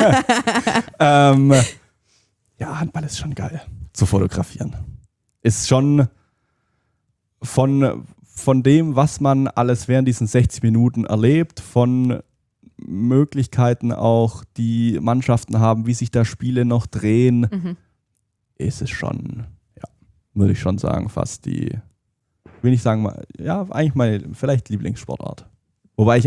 gell? Ja, Handball ist schon geil zu fotografieren. Ist schon von dem, was man alles während diesen 60 Minuten erlebt, von Möglichkeiten auch, die Mannschaften haben, wie sich da Spiele noch drehen, ist es schon, würde ich schon sagen, fast will ich sagen, eigentlich meine vielleicht Lieblingssportart. Wobei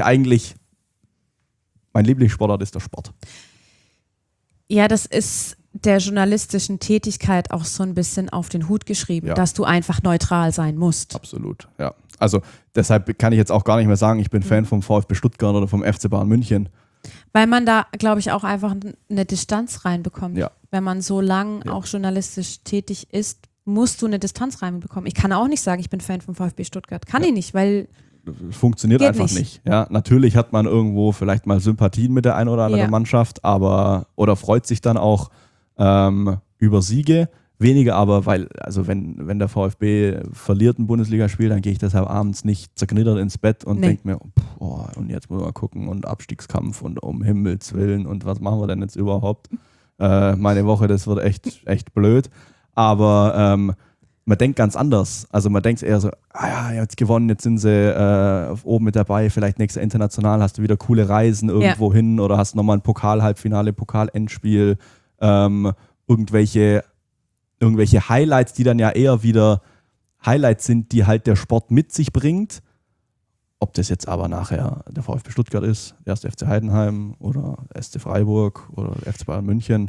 mein Lieblingssportart ist der Sport. Ja, das ist der journalistischen Tätigkeit auch so ein bisschen auf den Hut geschrieben, dass du einfach neutral sein musst. Absolut, ja. Also deshalb kann ich jetzt auch gar nicht mehr sagen, ich bin Fan vom VfB Stuttgart oder vom FC Bayern München. Weil man da, glaube ich, auch einfach eine Distanz reinbekommt. Ja. Wenn man so lang auch journalistisch tätig ist, musst du eine Distanz reinbekommen. Ich kann auch nicht sagen, ich bin Fan vom VfB Stuttgart. Kann ich nicht, weil funktioniert geht einfach nicht. Ja, natürlich hat man irgendwo vielleicht mal Sympathien mit der einen oder anderen Mannschaft, oder freut sich dann auch über Siege. Weniger aber, weil, also wenn der VfB verliert ein Bundesligaspiel, dann gehe ich deshalb abends nicht zerknittert ins Bett und denke mir, und jetzt muss man gucken und Abstiegskampf und um Himmels Willen und was machen wir denn jetzt überhaupt? Meine Woche, das wird echt blöd. Aber man denkt ganz anders. Also man denkt eher so, jetzt gewonnen, jetzt sind sie oben mit dabei, vielleicht nächstes international, hast du wieder coole Reisen irgendwo hin oder hast nochmal ein Pokal-Halbfinale, Pokal-Endspiel, irgendwelche Highlights, die dann ja eher wieder Highlights sind, die halt der Sport mit sich bringt. Ob das jetzt aber nachher der VfB Stuttgart ist, der 1. FC Heidenheim oder SC Freiburg oder der FC Bayern München,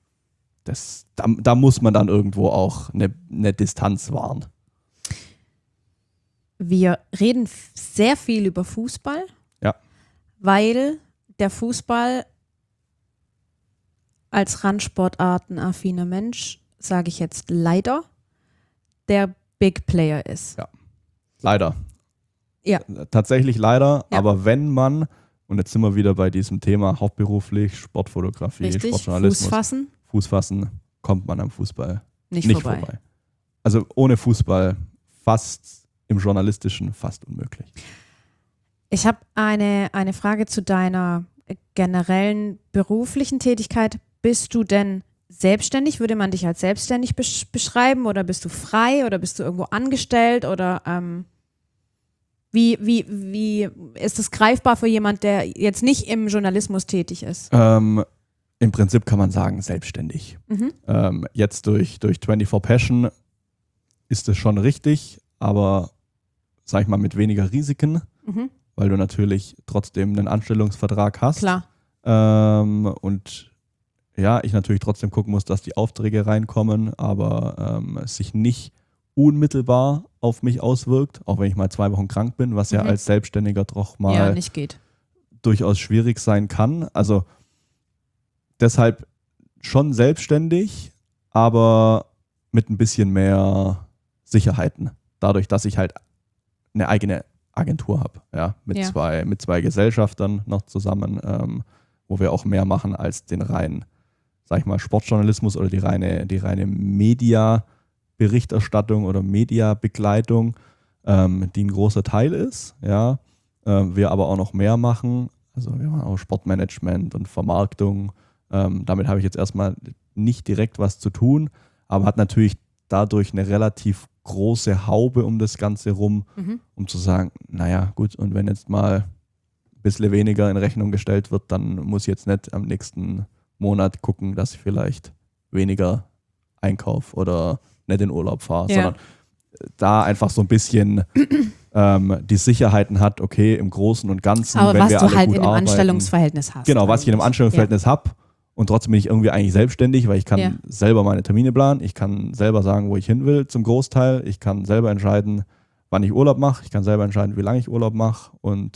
da muss man dann irgendwo auch eine Distanz wahren. Wir reden sehr viel über Fußball, weil der Fußball als randsportartenaffiner Mensch, sage ich jetzt leider, der Big Player ist. Ja, leider. Ja. Tatsächlich leider, aber wenn man, und jetzt sind wir wieder bei diesem Thema hauptberuflich, Sportfotografie, Sportjournalismus. Fuß fassen, kommt man am Fußball nicht vorbei. Also ohne Fußball fast im Journalistischen fast unmöglich. Ich habe eine Frage zu deiner generellen beruflichen Tätigkeit. Bist du denn selbstständig? Würde man dich als selbstständig beschreiben oder bist du frei oder bist du irgendwo angestellt oder wie ist das greifbar für jemand, der jetzt nicht im Journalismus tätig ist? Im Prinzip kann man sagen, selbstständig. Jetzt durch 24 Passion ist es schon richtig, aber sag ich mal mit weniger Risiken, weil du natürlich trotzdem einen Anstellungsvertrag hast. Klar. Und ja, ich natürlich trotzdem gucken muss, dass die Aufträge reinkommen, aber es sich nicht unmittelbar auf mich auswirkt, auch wenn ich mal 2 Wochen krank bin, was ja als Selbstständiger doch mal nicht geht. durchaus schwierig sein kann. Also deshalb schon selbstständig, aber mit ein bisschen mehr Sicherheiten. Dadurch, dass ich halt eine eigene Agentur habe, ja, mit zwei Gesellschaftern noch zusammen, wo wir auch mehr machen als den reinen, sag ich mal, Sportjournalismus oder die reine Media-Berichterstattung oder Media-Begleitung, die ein großer Teil ist, ja. Wir aber auch noch mehr machen, also wir machen auch Sportmanagement und Vermarktung. Damit habe ich jetzt erstmal nicht direkt was zu tun, aber hat natürlich dadurch eine relativ große Haube um das Ganze rum, um zu sagen, naja, gut, und wenn jetzt mal ein bisschen weniger in Rechnung gestellt wird, dann muss ich jetzt nicht am nächsten Monat gucken, dass ich vielleicht weniger einkaufe oder nicht in Urlaub fahre, sondern da einfach so ein bisschen die Sicherheiten hat, okay, im Großen und Ganzen, aber wenn was wir du alle halt gut in einem arbeiten, Anstellungsverhältnis hast. genau, was ich in einem Anstellungsverhältnis habe. Und trotzdem bin ich irgendwie eigentlich selbstständig, weil ich kann selber meine Termine planen, ich kann selber sagen, wo ich hin will zum Großteil, ich kann selber entscheiden, wann ich Urlaub mache, ich kann selber entscheiden, wie lange ich Urlaub mache und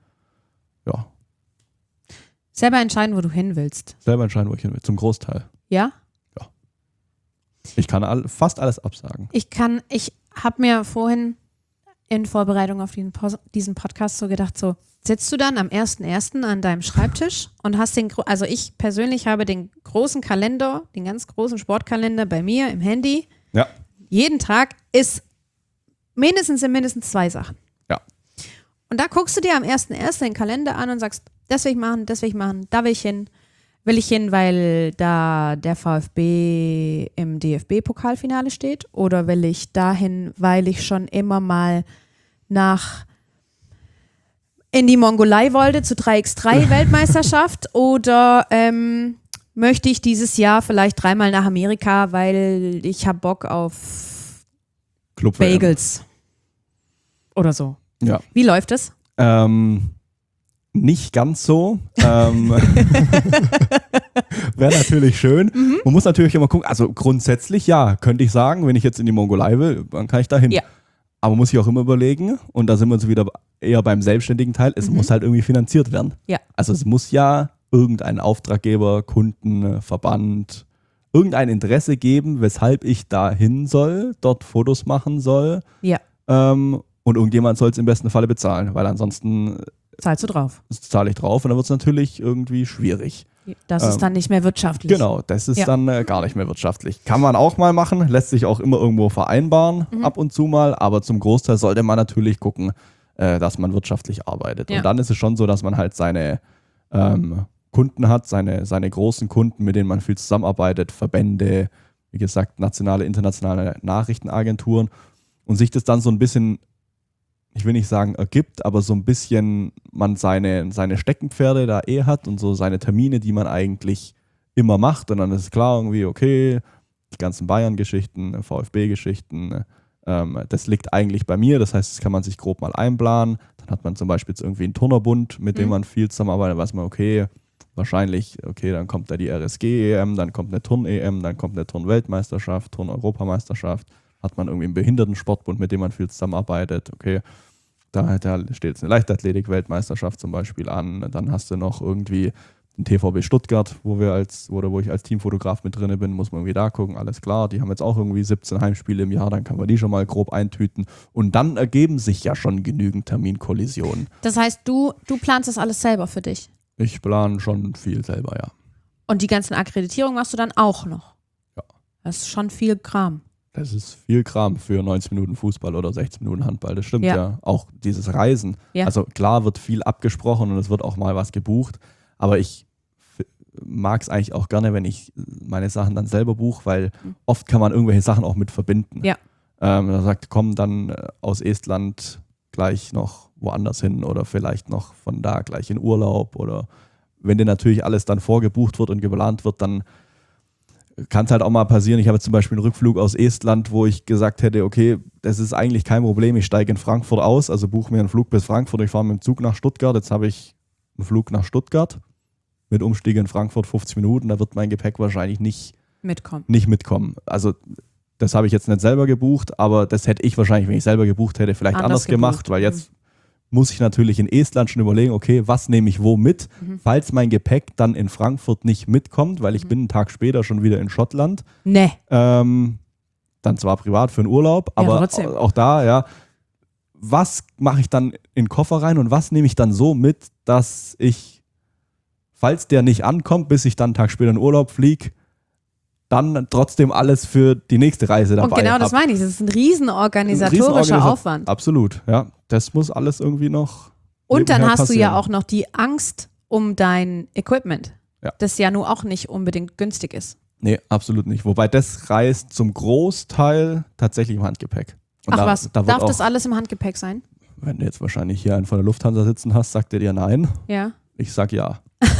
Selber entscheiden, wo du hin willst. selber entscheiden, wo ich hin will, zum Großteil. Ja? Ja. Ich kann fast alles absagen. Ich habe mir vorhin in Vorbereitung auf diesen Podcast so gedacht, so sitzt du dann am 1.1. an deinem Schreibtisch und hast also ich persönlich habe den großen Kalender, den ganz großen Sportkalender bei mir im Handy. Ja. Jeden Tag ist mindestens 2 Sachen. Ja. Und da guckst du dir am 1.1. den Kalender an und sagst, das will ich machen, da will ich hin. Will ich hin, weil da der VfB im DFB-Pokalfinale steht? Oder will ich dahin, weil ich schon immer mal in die Mongolei wollte zur 3x3-Weltmeisterschaft? Oder möchte ich dieses Jahr vielleicht 3-mal nach Amerika, weil ich habe Bock auf Club Bagels oder so? Ja. Wie läuft es? Nicht ganz so. Wäre natürlich schön. Man muss natürlich immer gucken, also grundsätzlich ja, könnte ich sagen, wenn ich jetzt in die Mongolei will, dann kann ich da hin. Ja. Aber muss ich auch immer überlegen, und da sind wir uns wieder eher beim selbstständigen Teil, es muss halt irgendwie finanziert werden. Ja. Also es muss ja irgendein Auftraggeber, Kunden, Verband, irgendein Interesse geben, weshalb ich da hin soll, dort Fotos machen soll. Ja. Und irgendjemand soll es im besten Falle bezahlen, weil ansonsten zahlst du drauf. Zahle ich drauf und dann wird es natürlich irgendwie schwierig. Das ist dann nicht mehr wirtschaftlich. Genau, das ist dann gar nicht mehr wirtschaftlich. Kann man auch mal machen, lässt sich auch immer irgendwo vereinbaren, ab und zu mal, aber zum Großteil sollte man natürlich gucken, dass man wirtschaftlich arbeitet. Ja. Und dann ist es schon so, dass man halt seine Kunden hat, seine großen Kunden, mit denen man viel zusammenarbeitet, Verbände, wie gesagt, nationale, internationale Nachrichtenagenturen und sich das dann so ein bisschen, ich will nicht sagen ergibt, aber so ein bisschen man seine Steckenpferde da hat und so seine Termine, die man eigentlich immer macht. Und dann ist es klar irgendwie, okay, die ganzen Bayern-Geschichten, VfB-Geschichten, das liegt eigentlich bei mir. Das heißt, das kann man sich grob mal einplanen. Dann hat man zum Beispiel jetzt irgendwie einen Turnerbund, mit dem man viel zusammenarbeitet. Weiß man, okay, wahrscheinlich, okay, dann kommt da die RSG-EM, dann kommt eine Turn-EM, dann kommt eine Turn-Weltmeisterschaft, Turn-Europameisterschaft. Hat man irgendwie einen Behindertensportbund, mit dem man viel zusammenarbeitet. Okay, da steht jetzt eine Leichtathletik-Weltmeisterschaft zum Beispiel an. Dann hast du noch irgendwie den TVB Stuttgart, wo ich als Teamfotograf mit drin bin, muss man irgendwie da gucken. Alles klar, die haben jetzt auch irgendwie 17 Heimspiele im Jahr, dann kann man die schon mal grob eintüten. Und dann ergeben sich ja schon genügend Terminkollisionen. Das heißt, du planst das alles selber für dich? Ich plane schon viel selber, ja. Und die ganzen Akkreditierungen machst du dann auch noch? Ja. Das ist schon viel Kram. Das ist viel Kram für 90 Minuten Fußball oder 16 Minuten Handball, das stimmt ja. Auch dieses Reisen. Ja. Also klar wird viel abgesprochen und es wird auch mal was gebucht, aber ich mag es eigentlich auch gerne, wenn ich meine Sachen dann selber buche, weil oft kann man irgendwelche Sachen auch mit verbinden. Ja. Da sagt, komm dann aus Estland gleich noch woanders hin oder vielleicht noch von da gleich in Urlaub oder wenn dir natürlich alles dann vorgebucht wird und geplant wird, dann kann es halt auch mal passieren. Ich habe zum Beispiel einen Rückflug aus Estland, wo ich gesagt hätte, okay, das ist eigentlich kein Problem, ich steige in Frankfurt aus, also buche mir einen Flug bis Frankfurt, ich fahre mit dem Zug nach Stuttgart, jetzt habe ich einen Flug nach Stuttgart mit Umstieg in Frankfurt 50 Minuten, da wird mein Gepäck wahrscheinlich nicht mitkommen. Also das habe ich jetzt nicht selber gebucht, aber das hätte ich wahrscheinlich, wenn ich selber gebucht hätte, vielleicht anders gemacht, weil jetzt muss ich natürlich in Estland schon überlegen, okay, was nehme ich wo mit, falls mein Gepäck dann in Frankfurt nicht mitkommt, weil ich bin einen Tag später schon wieder in Schottland. Nee. Dann zwar privat für einen Urlaub, aber auch da, ja, was mache ich dann in den Koffer rein und was nehme ich dann so mit, dass ich, falls der nicht ankommt, bis ich dann einen Tag später in Urlaub fliege, dann trotzdem alles für die nächste Reise dabei habe. Und genau das meine ich, das ist ein riesen organisatorischer Aufwand. Absolut, ja. Das muss alles irgendwie noch. Und dann hast du ja auch noch die Angst um dein Equipment, das ja nun auch nicht unbedingt günstig ist. Nee, absolut nicht. Wobei das reist zum Großteil tatsächlich im Handgepäck. Und was? Darf das alles im Handgepäck sein? Wenn du jetzt wahrscheinlich hier einen von der Lufthansa sitzen hast, sagt er dir nein. Ja. Ich sag ja.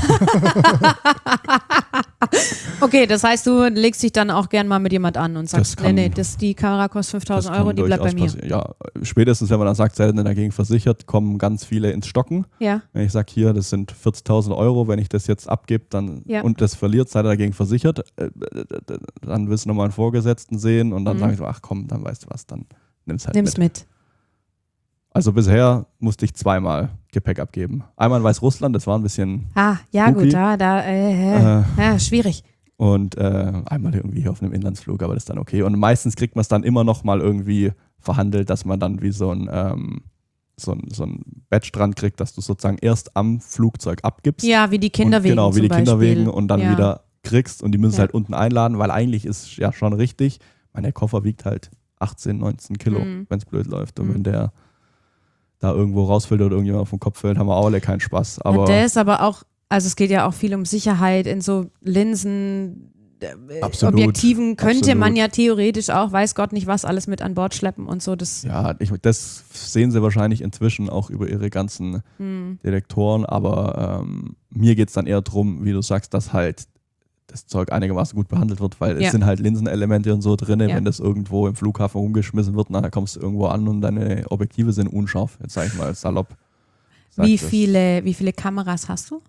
Okay, das heißt, du legst dich dann auch gern mal mit jemand an und sagst, die Kamera kostet 5.000 Euro, die bleibt bei mir. Ja, spätestens, wenn man dann sagt, selten dagegen versichert, kommen ganz viele ins Stocken. Ja. Wenn ich sage, hier, das sind 40.000 Euro, wenn ich das jetzt abgebe und das verliert, seid ihr dagegen versichert, dann willst du nochmal einen Vorgesetzten sehen und dann sage ich so, ach komm, dann weißt du was, dann nimm's halt mit. Also bisher musste ich zweimal Gepäck abgeben. Einmal in Weißrussland, das war ein bisschen spooky. Gut, schwierig. Und einmal irgendwie hier auf einem Inlandsflug, aber das ist dann okay. Und meistens kriegt man es dann immer noch mal irgendwie verhandelt, dass man dann wie so ein Badge dran kriegt, dass du sozusagen erst am Flugzeug abgibst. Ja, wie die Kinderwegen. Genau, wie die Kinderwegen und dann wieder kriegst und die müssen halt unten einladen, weil eigentlich ist ja schon richtig, der Koffer wiegt halt 18, 19 Kilo, wenn es blöd läuft. Und wenn der da irgendwo rausfällt oder irgendjemand auf den Kopf fällt, haben wir auch alle keinen Spaß. Aber der ist aber auch, also es geht ja auch viel um Sicherheit in so Linsen, Objektiven könnte man ja theoretisch auch, weiß Gott nicht was, alles mit an Bord schleppen und so. Das sehen sie wahrscheinlich inzwischen auch über ihre ganzen Detektoren, aber mir geht es dann eher darum, wie du sagst, dass halt das Zeug einigermaßen gut behandelt wird, weil es sind halt Linsenelemente und so drin, wenn das irgendwo im Flughafen rumgeschmissen wird, dann kommst du irgendwo an und deine Objektive sind unscharf, jetzt sag ich mal salopp. Wie viele Kameras hast du?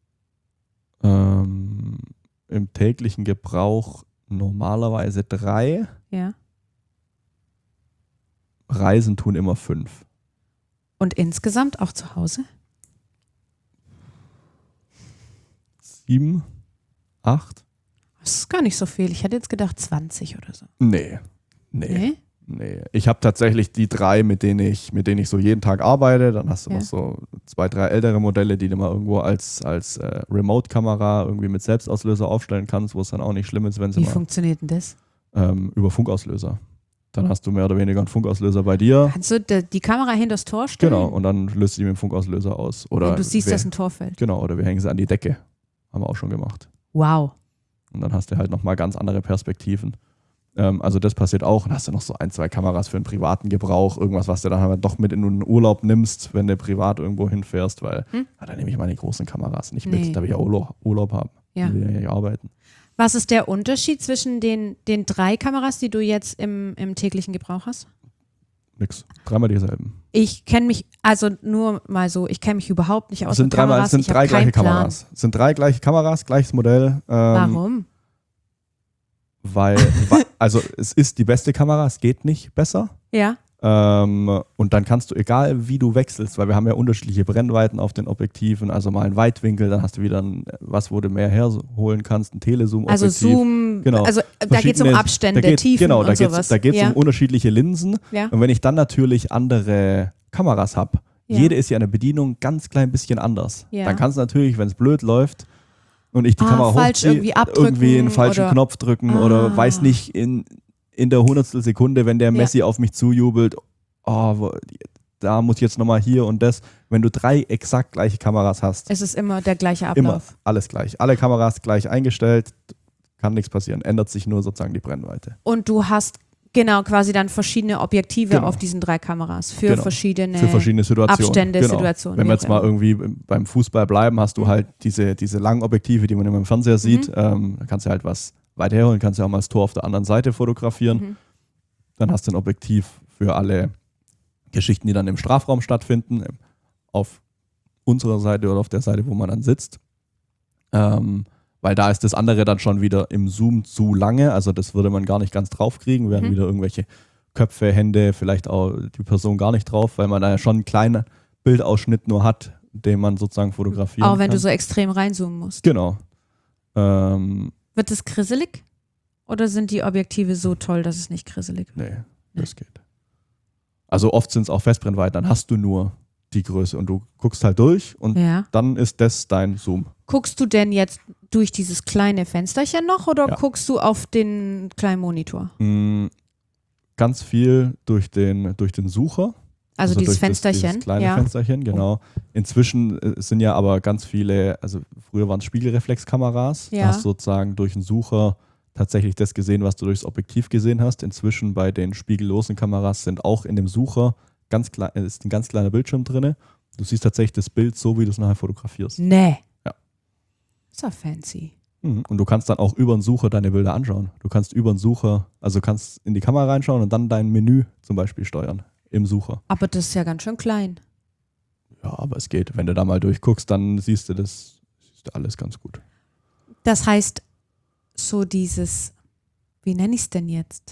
Im täglichen Gebrauch normalerweise 3. Ja. Reisen tun immer 5. Und insgesamt auch zu Hause? 7, 8. Das ist gar nicht so viel. Ich hätte jetzt gedacht 20 oder so. Nee. Ich habe tatsächlich die 3, mit denen ich so jeden Tag arbeite. Dann hast du noch so 2, 3 ältere Modelle, die du mal irgendwo als Remote-Kamera irgendwie mit Selbstauslöser aufstellen kannst, wo es dann auch nicht schlimm ist, wenn sie Wie funktioniert denn das? Über Funkauslöser. Dann hast du mehr oder weniger einen Funkauslöser bei dir. Kannst du die Kamera hinter das Tor stellen? Genau, und dann löst sie mit dem Funkauslöser aus. Oder und du siehst, dass ein Tor fällt. Genau, oder wir hängen sie an die Decke. Haben wir auch schon gemacht. Wow. Und dann hast du halt nochmal ganz andere Perspektiven. Also das passiert auch. Dann hast du noch so 1, 2 Kameras für einen privaten Gebrauch. Irgendwas, was du dann halt doch mit in den Urlaub nimmst, wenn du privat irgendwo hinfährst. Weil da nehme ich meine großen Kameras nicht mit. Da will ich ja Urlaub haben. Ja. Da will ich ja nicht arbeiten. Was ist der Unterschied zwischen den 3 Kameras, die du jetzt im täglichen Gebrauch hast? Nix. 3-mal dieselben. Ich kenne mich, also nur mal so, ich kenne mich überhaupt nicht aus mit Kameras. Es sind 3 gleiche Kameras. Es sind 3 gleiche Kameras, gleiches Modell. Warum? Weil, also es ist die beste Kamera, es geht nicht besser. Ja. Und dann kannst du, egal wie du wechselst, weil wir haben ja unterschiedliche Brennweiten auf den Objektiven, also mal einen Weitwinkel, dann hast du wieder wo du mehr herholen kannst, ein Telezoom-Objektiv. Also Zoom, genau. Also da geht es um Abstände, Tiefen genau, und sowas. Da geht es um unterschiedliche Linsen. Ja. Und wenn ich dann natürlich andere Kameras habe, jede ist ja eine Bedienung ganz klein bisschen anders. Ja. Dann kannst du natürlich, wenn es blöd läuft, und ich die Kamera falsch hochziehe, irgendwie einen falschen Knopf drücken oder weiß nicht, in der 100. Sekunde, wenn der Messi auf mich zujubelt, da muss ich jetzt nochmal hier und das. Wenn du 3 exakt gleiche Kameras hast, Es ist immer der gleiche immer Ablauf. alles gleich. Alle Kameras gleich eingestellt, kann nichts passieren. Ändert sich nur sozusagen die Brennweite. Und du hast genau quasi dann verschiedene Objektive Genau. auf diesen 3 Kameras für Genau. verschiedene Für verschiedene Situationen. Abstände, Genau. Situationen. Wenn wir wie jetzt auch mal immer. irgendwie beim Fußball bleiben, hast du halt diese langen Objektive, die man immer im Fernseher sieht. Da kannst du halt was weiter herholen, kannst du auch mal das Tor auf der anderen Seite fotografieren. Dann hast du ein Objektiv für alle Geschichten, die dann im Strafraum stattfinden, auf unserer Seite oder auf der Seite, wo man dann sitzt. Weil da ist das andere dann schon wieder im Zoom zu lange, also das würde man gar nicht ganz draufkriegen, wären wieder irgendwelche Köpfe, Hände, vielleicht auch die Person gar nicht drauf, weil man da ja schon einen kleinen Bildausschnitt nur hat, den man sozusagen fotografieren kann. Auch wenn du so extrem reinzoomen musst. Genau. Wird es grisselig? Oder sind die Objektive so toll, dass es nicht grisselig wird? Nee, das geht. Also oft sind es auch Festbrennweiten, dann hast du nur die Größe und du guckst halt durch und Ja. dann ist das dein Zoom. Guckst du denn jetzt durch dieses kleine Fensterchen noch oder Ja. guckst du auf den kleinen Monitor? Ganz viel durch den Sucher. Also dieses durch Fensterchen. Dieses kleine ja. Fensterchen, genau. Inzwischen sind ja aber ganz viele, also früher waren es Spiegelreflexkameras. Ja. Da hast du sozusagen durch den Sucher tatsächlich das gesehen, was du durchs Objektiv gesehen hast. Inzwischen bei den spiegellosen Kameras sind auch in dem Sucher ist ein ganz kleiner Bildschirm drin. Du siehst tatsächlich das Bild so, wie du es nachher fotografierst. Nee. Ja. Ist doch fancy. Und du kannst dann auch über den Sucher deine Bilder anschauen. Du kannst über den Sucher, also kannst in die Kamera reinschauen und dann dein Menü zum Beispiel steuern im Sucher. Aber das ist ja ganz schön klein. Ja, aber es geht. Wenn du da mal durchguckst, dann siehst du alles ganz gut. Das heißt, so dieses, wie nenne ich es denn jetzt?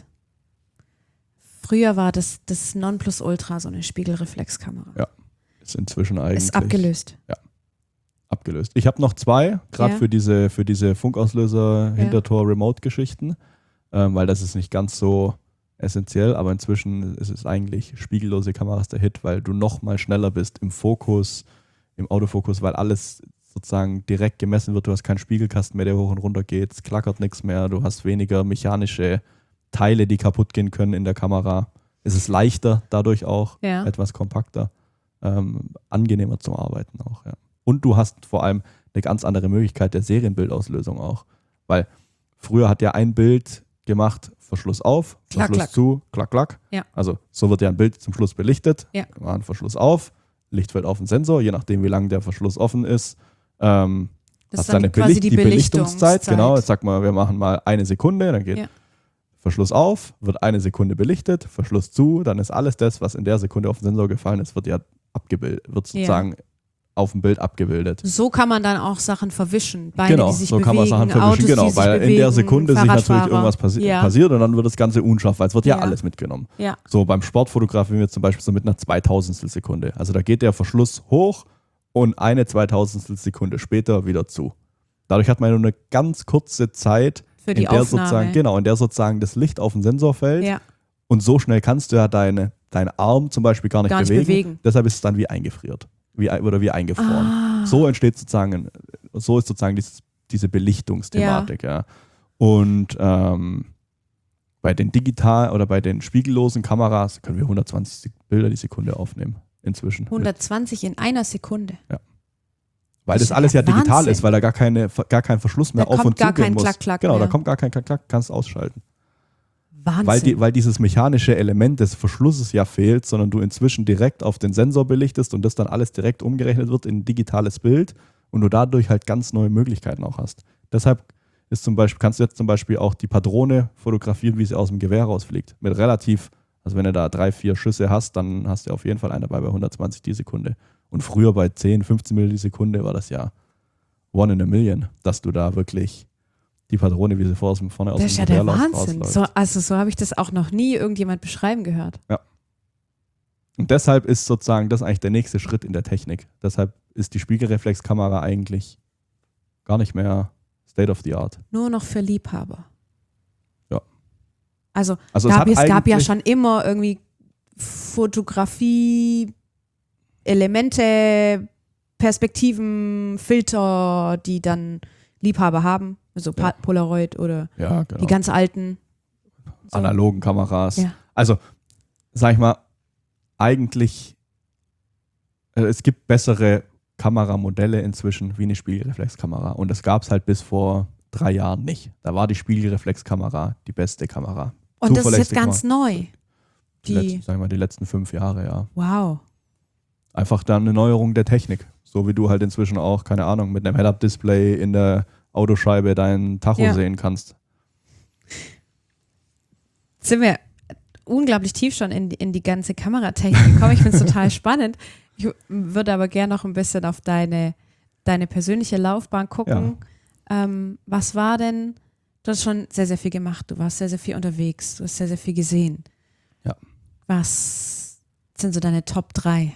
Früher war das Nonplusultra, so eine Spiegelreflexkamera. Ja, ist inzwischen eigentlich. Ist abgelöst. Abgelöst. Ich habe noch 2, gerade Ja. für diese Funkauslöser, Hintertor-Remote-Geschichten, weil das ist nicht ganz so essentiell, aber inzwischen ist es eigentlich spiegellose Kameras der Hit, weil du noch mal schneller bist im Fokus, im Autofokus, weil alles sozusagen direkt gemessen wird. Du hast keinen Spiegelkasten mehr, der hoch und runter geht, es klackert nichts mehr, du hast weniger mechanische Teile, die kaputt gehen können in der Kamera. Es ist leichter, dadurch auch, Ja. etwas kompakter, angenehmer zum Arbeiten auch, ja. Und du hast vor allem eine ganz andere Möglichkeit der Serienbildauslösung auch. Weil früher hat ja ein Bild gemacht, Verschluss auf, Klack, Verschluss klack. zu, klack, klack. Ja. Also so wird ja ein Bild zum Schluss belichtet. Ja. Wir machen Verschluss auf, Licht fällt auf den Sensor, je nachdem wie lang der Verschluss offen ist. Das Hast ist dann deine quasi die Belichtungszeit. Belichtungszeit. Genau, jetzt sag mal, wir machen mal 1 Sekunde, dann geht Ja. Verschluss auf, wird 1 Sekunde belichtet, Verschluss zu, dann ist alles das, was in der Sekunde auf den Sensor gefallen ist, wird ja abgebildet, wird sozusagen auf dem Bild abgebildet. So kann man dann auch Sachen verwischen. Beine, Genau, die sich so bewegen, kann man Sachen verwischen, Autos, genau, die sich weil bewegen, in der Sekunde sich natürlich Fahrradfahrer. irgendwas passiert und dann wird das Ganze unscharf, weil es wird ja Ja. alles mitgenommen. Ja. So beim Sport fotografieren wir zum Beispiel so mit einer 2000stel Sekunde. Also da geht der Verschluss hoch und eine 2000stel Sekunde später wieder zu. Dadurch hat man nur eine ganz kurze Zeit, Für die in der Aufnahme. sozusagen das Licht auf den Sensor fällt. Ja. Und so schnell kannst du ja deinen Arm zum Beispiel gar nicht bewegen. Deshalb ist es dann wie eingefriert. Wie eingefroren. So entsteht sozusagen, so ist sozusagen diese Belichtungsthematik. Ja. Und bei den digital oder bei den spiegellosen Kameras können wir 120 Bilder die Sekunde aufnehmen. Inzwischen. 120 in einer Sekunde. Weil Das das ist alles ja ja digital Wahnsinn. ist, weil da gar kein Verschluss mehr Da auf kommt und zu gar gehen kein muss. Klack-Klack Genau, da mehr. kommt gar kein Klack-Klack, kannst ausschalten. Wahnsinn. Weil dieses mechanische Element des Verschlusses ja fehlt, sondern du inzwischen direkt auf den Sensor belichtest und das dann alles direkt umgerechnet wird in ein digitales Bild und du dadurch halt ganz neue Möglichkeiten auch hast. Deshalb kannst du jetzt zum Beispiel auch die Patrone fotografieren, wie sie aus dem Gewehr rausfliegt. Mit relativ, also wenn du da 3, 4 Schüsse hast, dann hast du auf jeden Fall einen dabei bei 120 die Sekunde. Und früher bei 10, 15 Mill die Sekunde war das ja one in a million, dass du da wirklich die Patrone, wie sie vorne aus das ist dem ja der Gewehrlauf Wahnsinn. rausläuft. So habe ich das auch noch nie irgendjemand beschreiben gehört. Und deshalb ist sozusagen das eigentlich der nächste Schritt in der Technik. Deshalb ist die Spiegelreflexkamera eigentlich gar nicht mehr State of the Art. Nur noch für Liebhaber. Ja. Also es gab ja eigentlich- schon immer irgendwie Fotografie, Elemente, Perspektiven, Filter, die dann Liebhaber haben. Also Ja. Polaroid oder Ja, genau. die ganz alten. So. Analogen Kameras. Ja. Also, sag ich mal, eigentlich Es gibt bessere Kameramodelle inzwischen wie eine Spiegelreflexkamera. Und das gab es halt bis vor 3 Jahren nicht. Da war die Spiegelreflexkamera die beste Kamera. Und das ist jetzt ganz neu. Die letzten 5 Jahre, ja. Wow. Einfach dann eine Neuerung der Technik. So wie du halt inzwischen auch, keine Ahnung, mit einem Head-Up-Display in der Autoscheibe deinen Tacho sehen kannst. Jetzt sind wir unglaublich tief schon in die ganze Kameratechnik gekommen. Ich finde es total spannend. Ich würde aber gerne noch ein bisschen auf deine persönliche Laufbahn gucken. Ja. Was war denn, du hast schon sehr, sehr viel gemacht, du warst sehr, sehr viel unterwegs, du hast sehr, sehr viel gesehen. Ja. Was sind so deine Top 3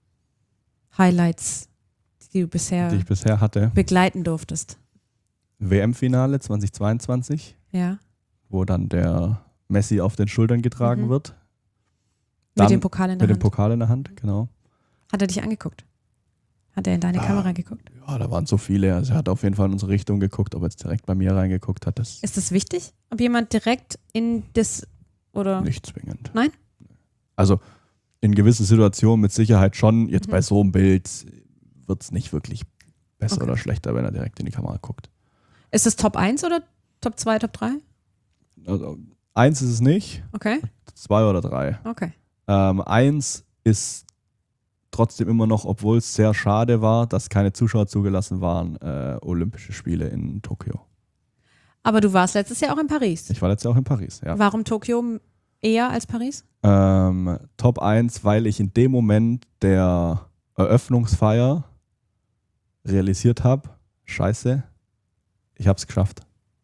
Highlights, die ich bisher hatte? Begleiten durftest? WM-Finale 2022, wo dann der Messi auf den Schultern getragen wird. Dann mit dem Pokal in der Hand. Mit dem Pokal in der Hand, genau. Hat er dich angeguckt? Hat er in deine Kamera geguckt? Ja, da waren so viele. Also er hat auf jeden Fall in unsere Richtung geguckt, ob er jetzt direkt bei mir reingeguckt hat. Ist das wichtig? Ob jemand direkt in das oder? Nicht zwingend. Nein? Also in gewissen Situationen mit Sicherheit schon. Jetzt bei so einem Bild wird es nicht wirklich besser oder schlechter, wenn er direkt in die Kamera guckt. Ist das Top 1 oder Top 2, Top 3? Also 1 ist es nicht. Okay. 2 oder 3. Okay. 1 ist trotzdem immer noch, obwohl es sehr schade war, dass keine Zuschauer zugelassen waren, Olympische Spiele in Tokio. Aber du warst letztes Jahr auch in Paris. Ich war letztes Jahr auch in Paris, ja. Warum Tokio eher als Paris? Top 1, weil ich in dem Moment der Eröffnungsfeier realisiert habe, scheiße, ich habe es geschafft.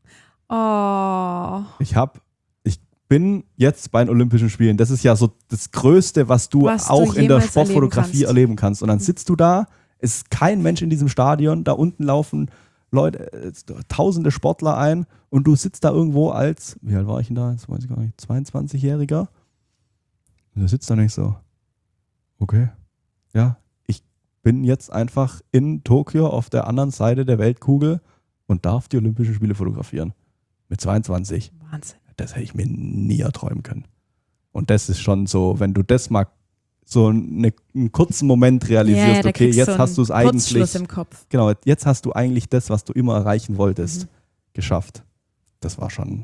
Oh. Ich bin jetzt bei den Olympischen Spielen. Das ist ja so das Größte, was du auch in der Sportfotografie erleben kannst. Und dann sitzt du da, es ist kein Mensch in diesem Stadion, da unten laufen Leute, tausende Sportler ein und du sitzt da irgendwo als, wie alt war ich denn da? Jetzt weiß ich gar nicht, 22-Jähriger. Und du sitzt da nicht so, okay, ja, ich bin jetzt einfach in Tokio auf der anderen Seite der Weltkugel und darf die Olympischen Spiele fotografieren. Mit 22. Wahnsinn. Das hätte ich mir nie erträumen können. Und das ist schon so, wenn du das mal so einen kurzen Moment realisierst, okay, jetzt hast du es eigentlich. Kurzschluss im Kopf. Genau, jetzt hast du eigentlich das, was du immer erreichen wolltest, geschafft. Das war schon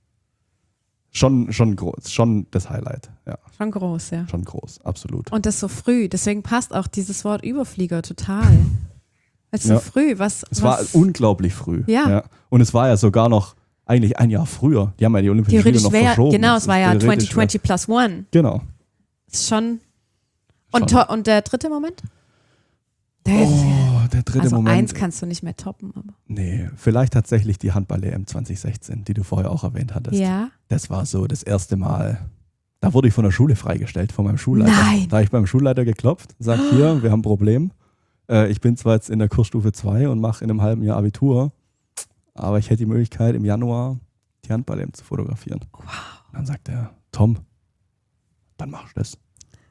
groß, schon das Highlight. Ja. Schon groß, ja. Schon groß, absolut. Und das so früh, deswegen passt auch dieses Wort Überflieger total. Weil so früh, Es war unglaublich früh. Ja. Und es war ja sogar noch eigentlich ein Jahr früher. Die haben ja die Olympischen Spiele noch verschoben. Genau, es war ja 2020 plus one. Genau. Ist schon. Und der dritte Moment? Der dritte Moment. 1 kannst du nicht mehr toppen. Aber. Nee, vielleicht tatsächlich die Handball-EM 2016, die du vorher auch erwähnt hattest. Ja. Das war so das erste Mal. Da wurde ich von der Schule freigestellt, von meinem Schulleiter. Nein. Da habe ich beim Schulleiter geklopft und gesagt, hier, wir haben ein Problem. Ich bin zwar jetzt in der Kursstufe 2 und mache in einem halben Jahr Abitur, aber ich hätte die Möglichkeit, im Januar die Handball-EM zu fotografieren. Wow. Und dann sagt er, Tom, dann machst du das.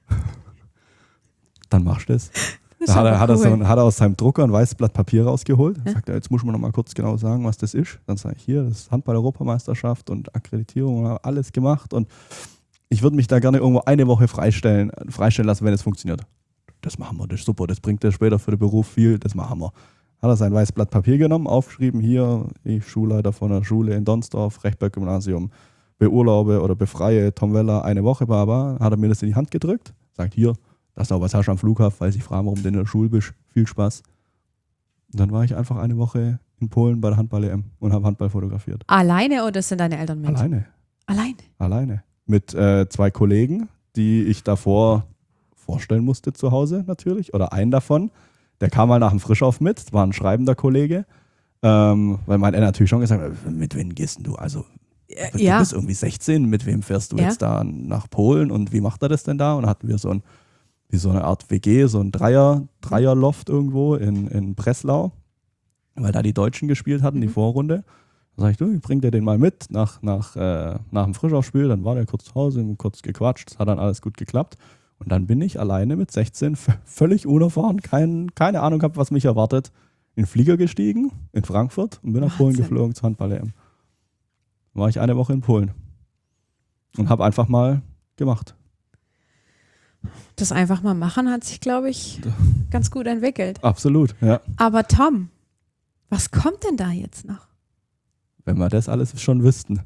Dann machst du das. Da hat er aus seinem Drucker ein weißes Blatt Papier rausgeholt. Dann sagt er, jetzt muss man noch mal kurz genau sagen, was das ist. Dann sage ich, hier, das ist Handball-Europameisterschaft und Akkreditierung und habe alles gemacht. Und ich würde mich da gerne irgendwo eine Woche freistellen lassen, wenn es funktioniert. Das machen wir, das ist super, das bringt dir später für den Beruf viel, das machen wir. Hat er sein weißes Blatt Papier genommen, aufgeschrieben, hier, ich Schulleiter von der Schule in Donsdorf, Rechberg-Gymnasium, beurlaube oder befreie Tom Weller eine Woche, Baba. Hat er mir das in die Hand gedrückt, sagt, hier, das ist auch was hast du am Flughafen, weil ich frage, warum du in der Schule bist, viel Spaß. Und dann war ich einfach eine Woche in Polen bei der Handball-EM und habe Handball fotografiert. Alleine oder sind deine Eltern mit? Alleine. Mit 2 Kollegen, die ich davor vorstellen musste zu Hause natürlich, oder einen davon. Der kam mal nach dem Frischauf mit, war ein schreibender Kollege, weil mein Ende natürlich schon gesagt hat, mit wem gehst du? Also du bist irgendwie 16, mit wem fährst du jetzt da nach Polen und wie macht er das denn da? Und dann hatten wir so eine Art WG, so ein Dreierloft irgendwo in Breslau, weil da die Deutschen gespielt hatten, die Vorrunde. Da sag ich, ich bring dir den mal mit nach dem Frischaufspiel. Dann war der kurz zu Hause, kurz gequatscht, das hat dann alles gut geklappt. Und dann bin ich alleine mit 16, völlig unerfahren, keine Ahnung gehabt, was mich erwartet, in den Flieger gestiegen, in Frankfurt und bin nach Polen geflogen zur Handball-EM. War ich eine Woche in Polen und habe einfach mal gemacht. Das einfach mal machen hat sich, glaube ich, ganz gut entwickelt. Absolut, ja. Aber Tom, was kommt denn da jetzt noch? Wenn wir das alles schon wüssten.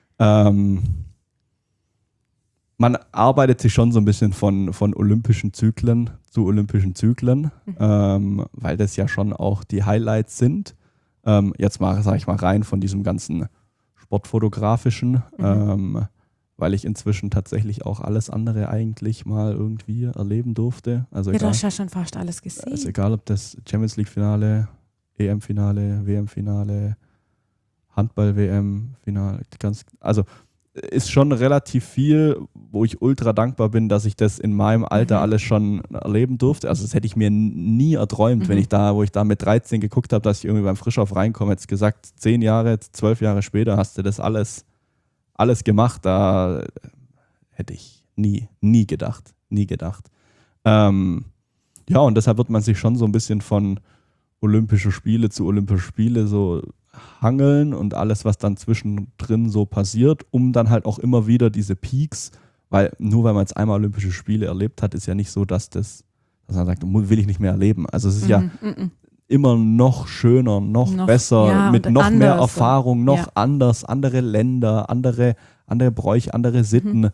Man arbeitet sich schon so ein bisschen von olympischen Zyklen zu olympischen Zyklen, weil das ja schon auch die Highlights sind. Jetzt mal, sage ich mal, rein von diesem ganzen sportfotografischen, weil ich inzwischen tatsächlich auch alles andere eigentlich mal irgendwie erleben durfte. Also Ja, du hast ja schon fast alles gesehen. ist egal, ob das Champions League-Finale, EM-Finale, WM-Finale, Handball-WM-Finale, also ist schon relativ viel, wo ich ultra dankbar bin, dass ich das in meinem Alter alles schon erleben durfte. Also das hätte ich mir nie erträumt, wenn ich wo ich da mit 13 geguckt habe, dass ich irgendwie beim Frischhoff reinkomme, jetzt gesagt, 10 Jahre, 12 Jahre später hast du das alles gemacht. Da hätte ich nie gedacht. Ja, und deshalb wird man sich schon so ein bisschen von Olympische Spiele zu Olympische Spiele so hangeln und alles, was dann zwischendrin so passiert, um dann halt auch immer wieder diese Peaks, weil nur weil man jetzt einmal Olympische Spiele erlebt hat, ist ja nicht so, dass man sagt, will ich nicht mehr erleben. Also es ist ja immer noch schöner, noch besser, ja, mit noch mehr anders, Erfahrung, noch anders, andere Länder, andere Bräuche, andere Sitten.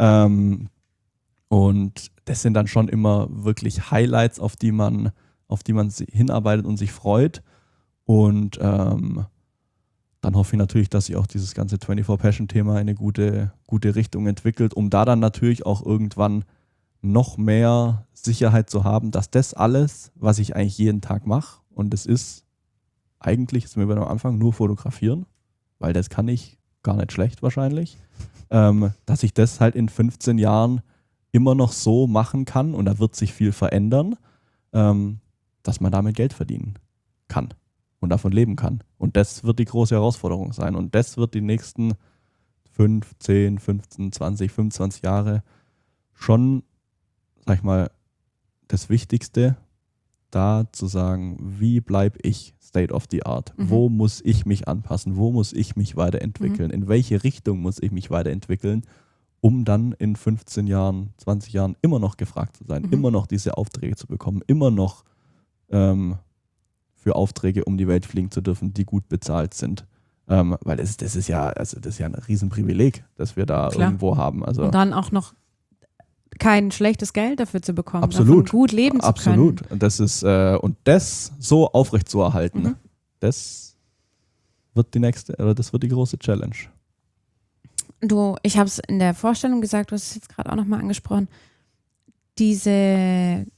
Und das sind dann schon immer wirklich Highlights, auf die man hinarbeitet und sich freut. Und dann hoffe ich natürlich, dass sich auch dieses ganze 24-Passion-Thema in eine gute Richtung entwickelt, um da dann natürlich auch irgendwann noch mehr Sicherheit zu haben, dass das alles, was ich eigentlich jeden Tag mache, und das ist eigentlich, jetzt sind wir am Anfang, nur fotografieren, weil das kann ich gar nicht schlecht wahrscheinlich, dass ich das halt in 15 Jahren immer noch so machen kann, und da wird sich viel verändern, dass man damit Geld verdienen kann und davon leben kann. Und das wird die große Herausforderung sein. Und das wird die nächsten 5, 10, 15, 20, 25 Jahre schon, sag ich mal, das Wichtigste, da zu sagen, wie bleibe ich State of the Art? Wo muss ich mich anpassen? Wo muss ich mich weiterentwickeln? In welche Richtung muss ich mich weiterentwickeln, um dann in 15 Jahren, 20 Jahren immer noch gefragt zu sein, immer noch diese Aufträge zu bekommen, immer noch für Aufträge um die Welt fliegen zu dürfen, die gut bezahlt sind. Weil das ist ja ein Riesenprivileg, das wir da irgendwo haben. Also und dann auch noch kein schlechtes Geld dafür zu bekommen, absolut, davon gut leben zu können. Absolut. Und das ist das so aufrechtzuerhalten, das wird die große Challenge. Ich habe es in der Vorstellung gesagt, du hast es jetzt gerade auch nochmal angesprochen, diese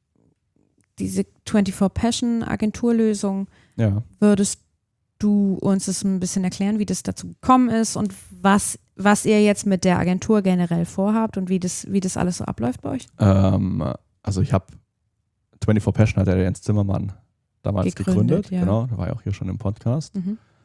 24-Passion-Agenturlösung, würdest du uns das ein bisschen erklären, wie das dazu gekommen ist und was ihr jetzt mit der Agentur generell vorhabt und wie das alles so abläuft bei euch? Also ich habe 24-Passion hat der Jens Zimmermann damals gegründet. Ja. Genau, der war ja auch hier schon im Podcast.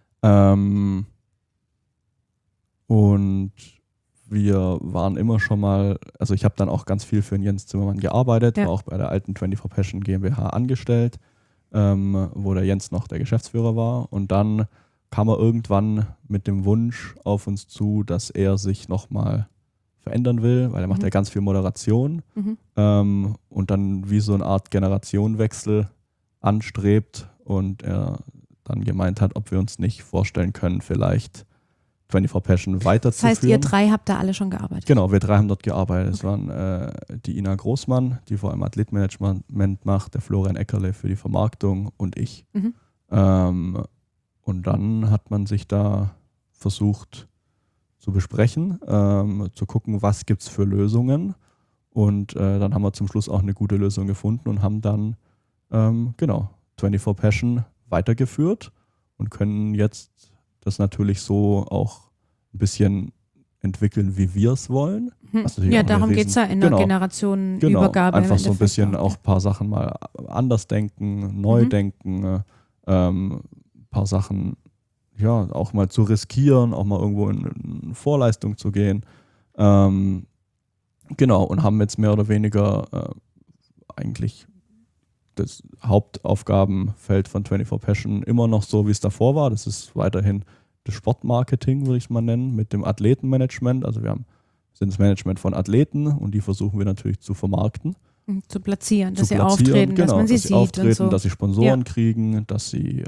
Und wir waren immer schon mal, also ich habe dann auch ganz viel für den Jens Zimmermann gearbeitet, war auch bei der alten 24-Passion GmbH angestellt, wo der Jens noch der Geschäftsführer war. Und dann kam er irgendwann mit dem Wunsch auf uns zu, dass er sich nochmal verändern will, weil er macht ja ganz viel Moderation und dann wie so eine Art Generationenwechsel anstrebt und er dann gemeint hat, ob wir uns nicht vorstellen können, vielleicht 24-Passion weiterzuführen. Das heißt, ihr drei habt da alle schon gearbeitet? Genau, wir 3 haben dort gearbeitet. Es waren die Ina Großmann, die vor allem Athletmanagement macht, der Florian Eckerle für die Vermarktung und ich. Und dann hat man sich da versucht zu besprechen, zu gucken, was gibt es für Lösungen. Und dann haben wir zum Schluss auch eine gute Lösung gefunden und haben dann 24-Passion weitergeführt und können jetzt das natürlich so auch ein bisschen entwickeln, wie wir es wollen. Ja, darum geht es ja in der Generationenübergabe. Einfach so ein bisschen auch ein paar Sachen mal anders denken, neu denken, ein paar Sachen auch mal zu riskieren, auch mal irgendwo in Vorleistung zu gehen. Und haben jetzt mehr oder weniger eigentlich das Hauptaufgabenfeld von 24-Passion immer noch so, wie es davor war. Das ist weiterhin das Sportmarketing, würde ich es mal nennen, mit dem Athletenmanagement. Also wir haben sind das Management von Athleten und die versuchen wir natürlich zu vermarkten. Zu platzieren, dass sie auftreten, genau, dass man sie sieht und so. Dass sie Sponsoren kriegen, dass sie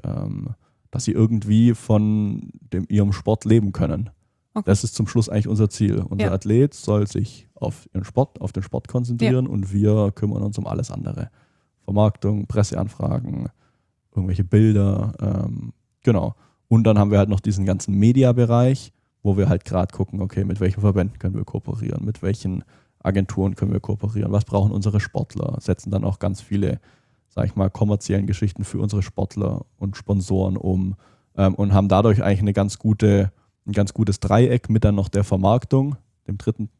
irgendwie von ihrem Sport leben können. Okay. Das ist zum Schluss eigentlich unser Ziel. Unser Athlet soll sich auf den Sport konzentrieren und wir kümmern uns um alles andere. Vermarktung, Presseanfragen, irgendwelche Bilder, genau. Und dann haben wir halt noch diesen ganzen Media-Bereich, wo wir halt gerade gucken, okay, mit welchen Verbänden können wir kooperieren, mit welchen Agenturen können wir kooperieren, was brauchen unsere Sportler, setzen dann auch ganz viele, sag ich mal, kommerziellen Geschichten für unsere Sportler und Sponsoren um und haben dadurch eigentlich ein ganz gutes Dreieck mit dann noch der Vermarktung, dem dritten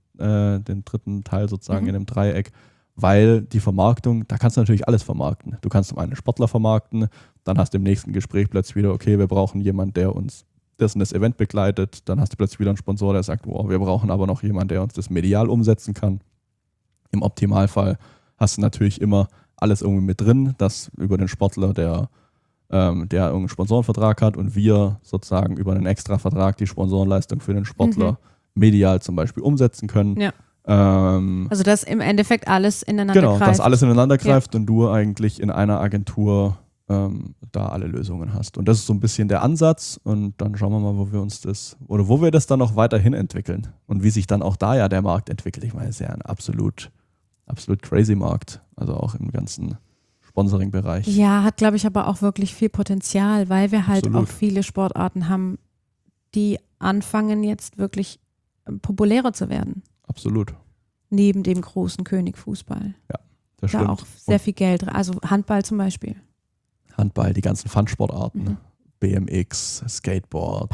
Teil sozusagen in dem Dreieck, weil die Vermarktung, da kannst du natürlich alles vermarkten. Du kannst zum einen Sportler vermarkten, dann hast du im nächsten Gespräch plötzlich wieder, okay, wir brauchen jemanden, der uns das Event begleitet, dann hast du plötzlich wieder einen Sponsor, der sagt, wow, wir brauchen aber noch jemanden, der uns das medial umsetzen kann. Im Optimalfall hast du natürlich immer alles irgendwie mit drin, dass über den Sportler, der irgendeinen Sponsorenvertrag hat und wir sozusagen über einen Extravertrag die Sponsorenleistung für den Sportler medial zum Beispiel umsetzen können. Ja. Also dass im Endeffekt alles ineinander greift. Genau, dass alles ineinander greift und du eigentlich in einer Agentur da alle Lösungen hast. Und das ist so ein bisschen der Ansatz und dann schauen wir mal, wo wir das dann noch weiterhin entwickeln und wie sich dann auch da ja der Markt entwickelt. Ich meine, es ist ja ein absolut crazy Markt, also auch im ganzen Sponsoring-Bereich. Ja, hat, glaube ich, aber auch wirklich viel Potenzial, weil wir halt auch viele Sportarten haben, die anfangen jetzt wirklich populärer zu werden. Absolut. Neben dem großen König Fußball. Ja, das da stimmt. auch sehr viel Geld, also Handball zum Beispiel. Handball, die ganzen Fun-Sportarten, BMX, Skateboard,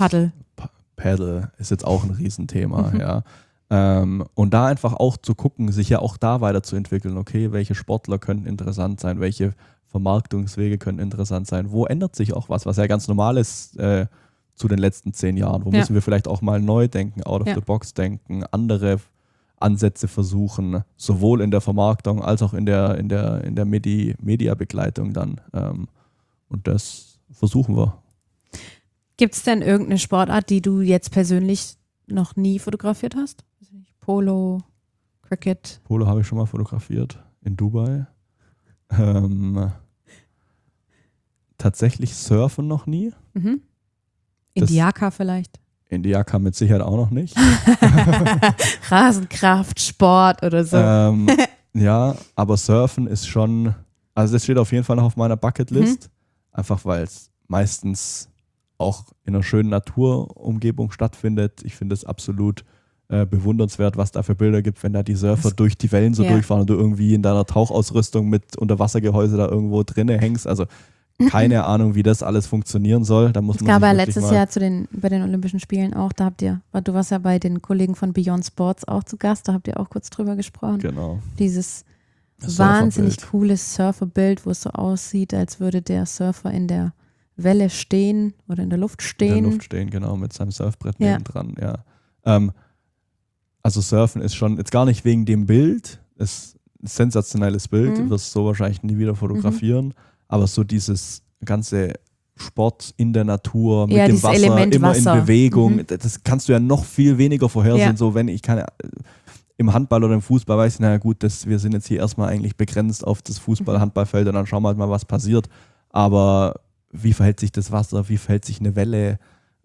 Paddle ist jetzt auch ein Riesenthema, und da einfach auch zu gucken, sich ja auch da weiterzuentwickeln, okay, welche Sportler können interessant sein, welche Vermarktungswege können interessant sein, wo ändert sich auch was ja ganz normal ist zu den letzten 10 Jahren, wo müssen wir vielleicht auch mal neu denken, out of the box denken, andere Ansätze versuchen, sowohl in der Vermarktung als auch in der Media-Begleitung dann. Und das versuchen wir. Gibt es denn irgendeine Sportart, die du jetzt persönlich noch nie fotografiert hast? Polo, Cricket? Polo habe ich schon mal fotografiert in Dubai. Tatsächlich Surfen noch nie. Indiaka vielleicht? Indiaka mit Sicherheit auch noch nicht. Rasenkraft, Sport oder so. Ja, aber Surfen ist schon, also das steht auf jeden Fall noch auf meiner Bucketlist. Einfach weil es meistens auch in einer schönen Naturumgebung stattfindet. Ich finde es absolut bewundernswert, was da für Bilder gibt, wenn da die Surfer durch die Wellen so durchfahren und du irgendwie in deiner Tauchausrüstung mit Unterwassergehäuse da irgendwo drinne hängst. Also keine Ahnung, wie das alles funktionieren soll. Da muss es gab ja letztes Jahr bei den Olympischen Spielen auch, du warst ja bei den Kollegen von Beyond Sports auch zu Gast, da habt ihr auch kurz drüber gesprochen. Genau. Dieses wahnsinnig cooles Surferbild, wo es so aussieht, als würde der Surfer in der Welle stehen oder in der Luft stehen. In der Luft stehen, genau, mit seinem Surfbrett nebendran, ja. Also Surfen ist schon, jetzt gar nicht wegen dem Bild, ist ein sensationelles Bild, wirst so wahrscheinlich nie wieder fotografieren, aber so dieses ganze Sport in der Natur, mit dem Wasser, Element immer Wasser. in Bewegung, das kannst du ja noch viel weniger vorhersehen, so wenn ich keine, im Handball oder im Fußball weiß ich, naja gut, wir sind jetzt hier erstmal eigentlich begrenzt auf das Fußball-Handballfeld und dann schauen wir halt mal, was passiert, aber wie verhält sich das Wasser, wie verhält sich eine Welle,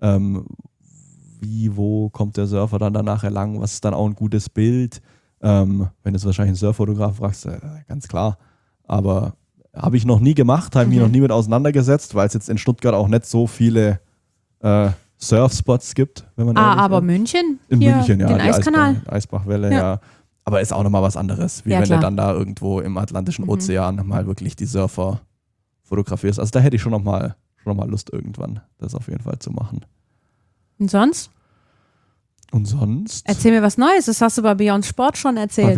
wo kommt der Surfer dann danach lang, was ist dann auch ein gutes Bild, wenn du jetzt wahrscheinlich einen Surffotograf fragst, ganz klar, aber habe ich noch nie gemacht, habe mich noch nie mit auseinandergesetzt, weil es jetzt in Stuttgart auch nicht so viele Surfspots gibt, wenn man aber ist. München? In hier, München, ja, den die Eiskanal. Eisbachwelle, ja. Aber ist auch nochmal was anderes, wie wenn du dann da irgendwo im Atlantischen Ozean mal wirklich die Surfer fotografierst. Also da hätte ich schon noch mal Lust irgendwann, das auf jeden Fall zu machen. Und sonst? Erzähl mir was Neues, das hast du bei Beyond Sport schon erzählt.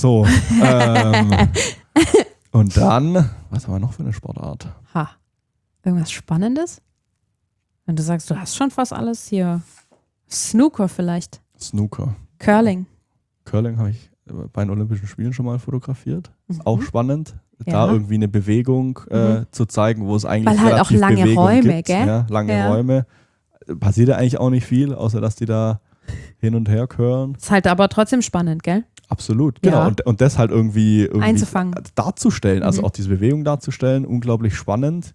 Und dann, was haben wir noch für eine Sportart? Irgendwas Spannendes? Wenn du sagst, du hast schon fast alles hier. Snooker vielleicht. Snooker. Curling habe ich bei den Olympischen Spielen schon mal fotografiert. Ist auch spannend, da irgendwie eine Bewegung zu zeigen, wo es eigentlich weil halt relativ auch lange Bewegung Räume, gibt. gell? Ja, lange Räume. Passiert ja eigentlich auch nicht viel, außer dass die da hin und her hören. Ist halt aber trotzdem spannend, gell? Absolut, genau. Ja. Und das halt irgendwie Einzufangen. darzustellen, also auch diese Bewegung darzustellen, unglaublich spannend.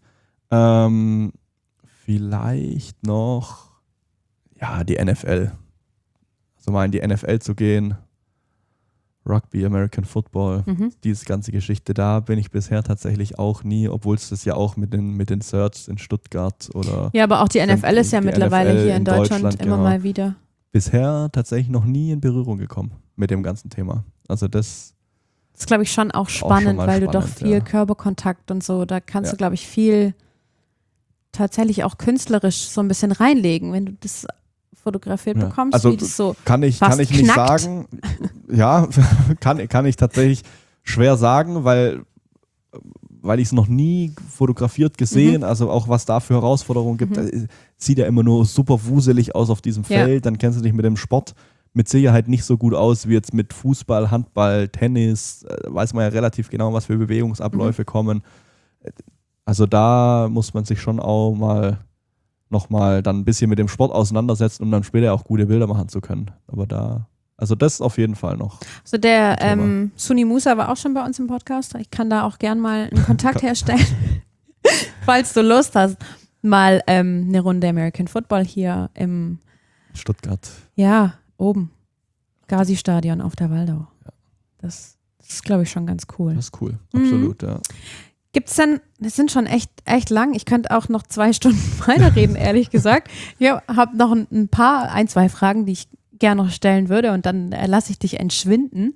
Vielleicht noch, ja, die NFL. Also mal in die NFL zu gehen, Rugby, American Football, diese ganze Geschichte, da bin ich bisher tatsächlich auch nie, obwohl es das ja auch mit den Search in Stuttgart oder... Ja, aber auch die NFL ist ja mittlerweile NFL hier in Deutschland immer genau. mal wieder. Bisher tatsächlich noch nie in Berührung gekommen mit dem ganzen Thema. Also das ist, glaube ich, schon auch schon spannend, mal weil du doch spannend, viel ja. Körperkontakt und so, da kannst du, glaube ich, viel tatsächlich auch künstlerisch so ein bisschen reinlegen, wenn du das fotografiert bekommst, also wie das so kann ich fast nicht knackt. sagen. Ja, kann ich tatsächlich schwer sagen, weil ich es noch nie fotografiert gesehen, also auch was da für Herausforderungen gibt, sieht ja immer nur super wuselig aus auf diesem Feld, dann kennst du dich mit dem Sport mit Sicherheit nicht so gut aus wie jetzt mit Fußball, Handball, Tennis, weiß man ja relativ genau, was für Bewegungsabläufe kommen. Also da muss man sich schon auch nochmal dann ein bisschen mit dem Sport auseinandersetzen, um dann später auch gute Bilder machen zu können. Aber also das auf jeden Fall noch. Also der Suni Musa war auch schon bei uns im Podcast. Ich kann da auch gern mal einen Kontakt herstellen, falls du Lust hast, mal eine Runde American Football hier im Stuttgart. Ja, oben. Gazi-Stadion auf der Waldau. Ja. Das ist, glaube ich, schon ganz cool. Das ist cool, absolut, ja. Gibt's denn, das sind schon echt lang, ich könnte auch noch 2 Stunden weiterreden, ehrlich gesagt. Ich habe noch ein, 2 Fragen, die ich gerne noch stellen würde und dann lasse ich dich entschwinden.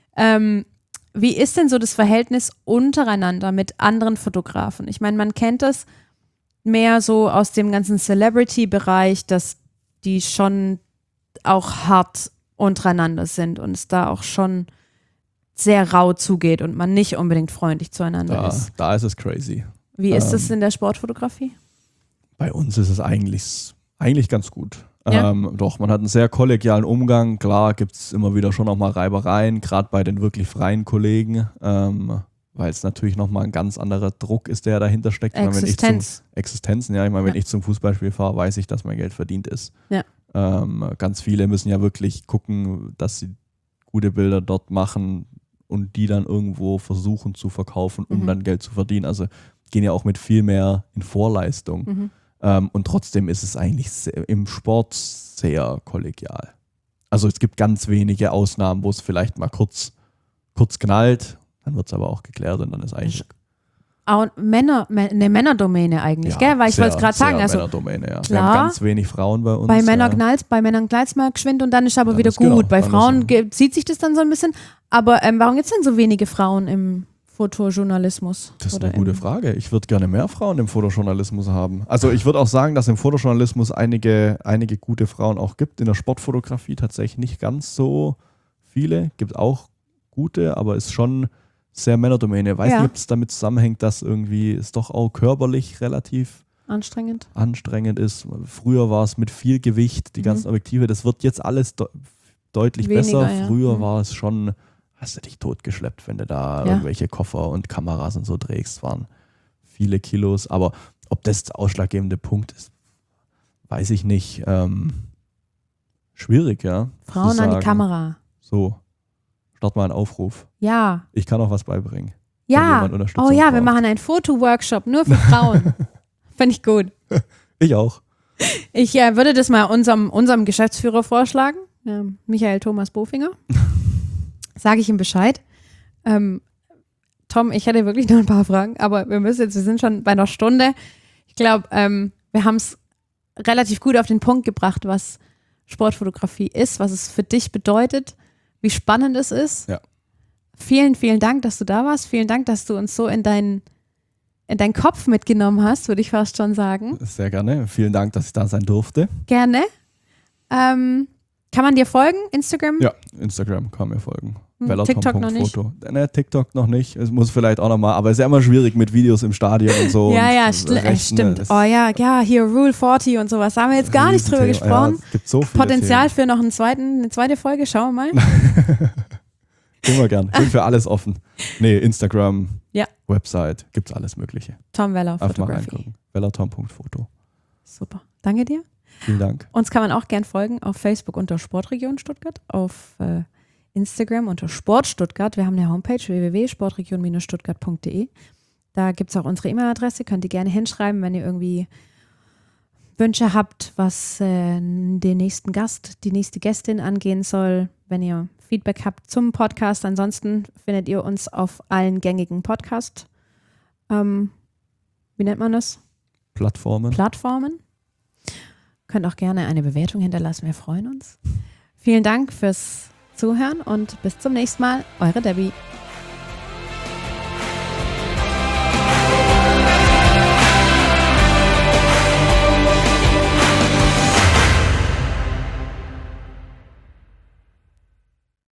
Wie ist denn so das Verhältnis untereinander mit anderen Fotografen? Ich meine, man kennt das mehr so aus dem ganzen Celebrity-Bereich, dass die schon auch hart untereinander sind und es da auch schon sehr rau zugeht und man nicht unbedingt freundlich zueinander ist. Da ist es crazy. Wie ist es in der Sportfotografie? Bei uns ist es eigentlich ganz gut. Ja. Doch, man hat einen sehr kollegialen Umgang. Klar gibt es immer wieder schon auch mal Reibereien, gerade bei den wirklich freien Kollegen, weil es natürlich nochmal ein ganz anderer Druck ist, der dahinter steckt. Existenzen, ja. Ich meine, wenn ich zum Fußballspiel fahre, weiß ich, dass mein Geld verdient ist. Ja. Ganz viele müssen ja wirklich gucken, dass sie gute Bilder dort machen und die dann irgendwo versuchen zu verkaufen, um dann Geld zu verdienen. Also gehen ja auch mit viel mehr in Vorleistung. Und trotzdem ist es eigentlich im Sport sehr kollegial. Also es gibt ganz wenige Ausnahmen, wo es vielleicht mal kurz knallt, dann wird es aber auch geklärt und dann ist eigentlich... Auch eine Männerdomäne eigentlich, Ja, gell? Weil ich wollte es gerade sagen. Also, Männerdomäne, ja. klar, wir haben ganz wenig Frauen bei uns. bei Männern knallt's mal geschwind und dann ist aber Dann wieder ist gut. genau, Bei dann Frauen ist zieht sich das dann so ein bisschen. Aber warum gibt es denn so wenige Frauen im Fotojournalismus? Das ist eine gute Frage. Ich würde gerne mehr Frauen im Fotojournalismus haben. Also ich würde auch sagen, dass im Fotojournalismus einige gute Frauen auch gibt. In der Sportfotografie tatsächlich nicht ganz so viele. Gibt auch gute, aber ist schon sehr Männerdomäne. Weiß nicht, ob es damit zusammenhängt, dass irgendwie es doch auch körperlich relativ anstrengend ist. Früher war es mit viel Gewicht, die ganzen Objektive. Das wird jetzt alles deutlich weniger, besser. ja. Früher war es schon... Hast du dich totgeschleppt, wenn du da irgendwelche Koffer und Kameras und so trägst, waren viele Kilos. Aber ob das der ausschlaggebende Punkt ist, weiß ich nicht. Schwierig, ja. Frauen an die Kamera. So, start mal einen Aufruf. Ja. Ich kann auch was beibringen. Ja. Oh ja, wir machen einen Fotoworkshop nur für Frauen. Finde ich gut. Ich auch. Ich würde das mal unserem Geschäftsführer vorschlagen, Michael Thomas Bofinger. Sage ich ihm Bescheid. Tom, ich hätte wirklich noch ein paar Fragen, aber wir sind schon bei einer Stunde. Ich glaube, wir haben es relativ gut auf den Punkt gebracht, was Sportfotografie ist, was es für dich bedeutet, wie spannend es ist. Ja. Vielen, vielen Dank, dass du da warst. Vielen Dank, dass du uns so in deinen Kopf mitgenommen hast, würde ich fast schon sagen. Sehr gerne. Vielen Dank, dass ich da sein durfte. Gerne. Kann man dir folgen? Instagram? Ja, Instagram kann mir folgen. TikTok noch nicht? TikTok noch nicht. Es muss vielleicht auch nochmal, aber es ist ja immer schwierig mit Videos im Stadion und so. Ja, und stimmt. Oh ja, hier Rule 40 und sowas. Da haben wir jetzt gar nicht drüber gesprochen. Ja, es gibt so viele Potenzial für noch eine zweite Folge. Schauen wir mal. Immer gern. Bin für alles offen. Nee, Instagram, Website, gibt's alles Mögliche. Tom Weller Einfach mal Photography. reingucken. wellertom.foto. Super. Danke dir. Vielen Dank. Uns kann man auch gern folgen auf Facebook unter Sportregion Stuttgart, auf Instagram unter Sport Stuttgart. Wir haben eine Homepage www.sportregion-stuttgart.de. Da gibt es auch unsere E-Mail-Adresse, könnt ihr gerne hinschreiben, wenn ihr irgendwie Wünsche habt, was den nächsten Gast, die nächste Gästin angehen soll, wenn ihr Feedback habt zum Podcast. Ansonsten findet ihr uns auf allen gängigen Podcast, wie nennt man das? Plattformen. Könnt auch gerne eine Bewertung hinterlassen, wir freuen uns. Vielen Dank fürs Zuhören und bis zum nächsten Mal. Eure Debbie.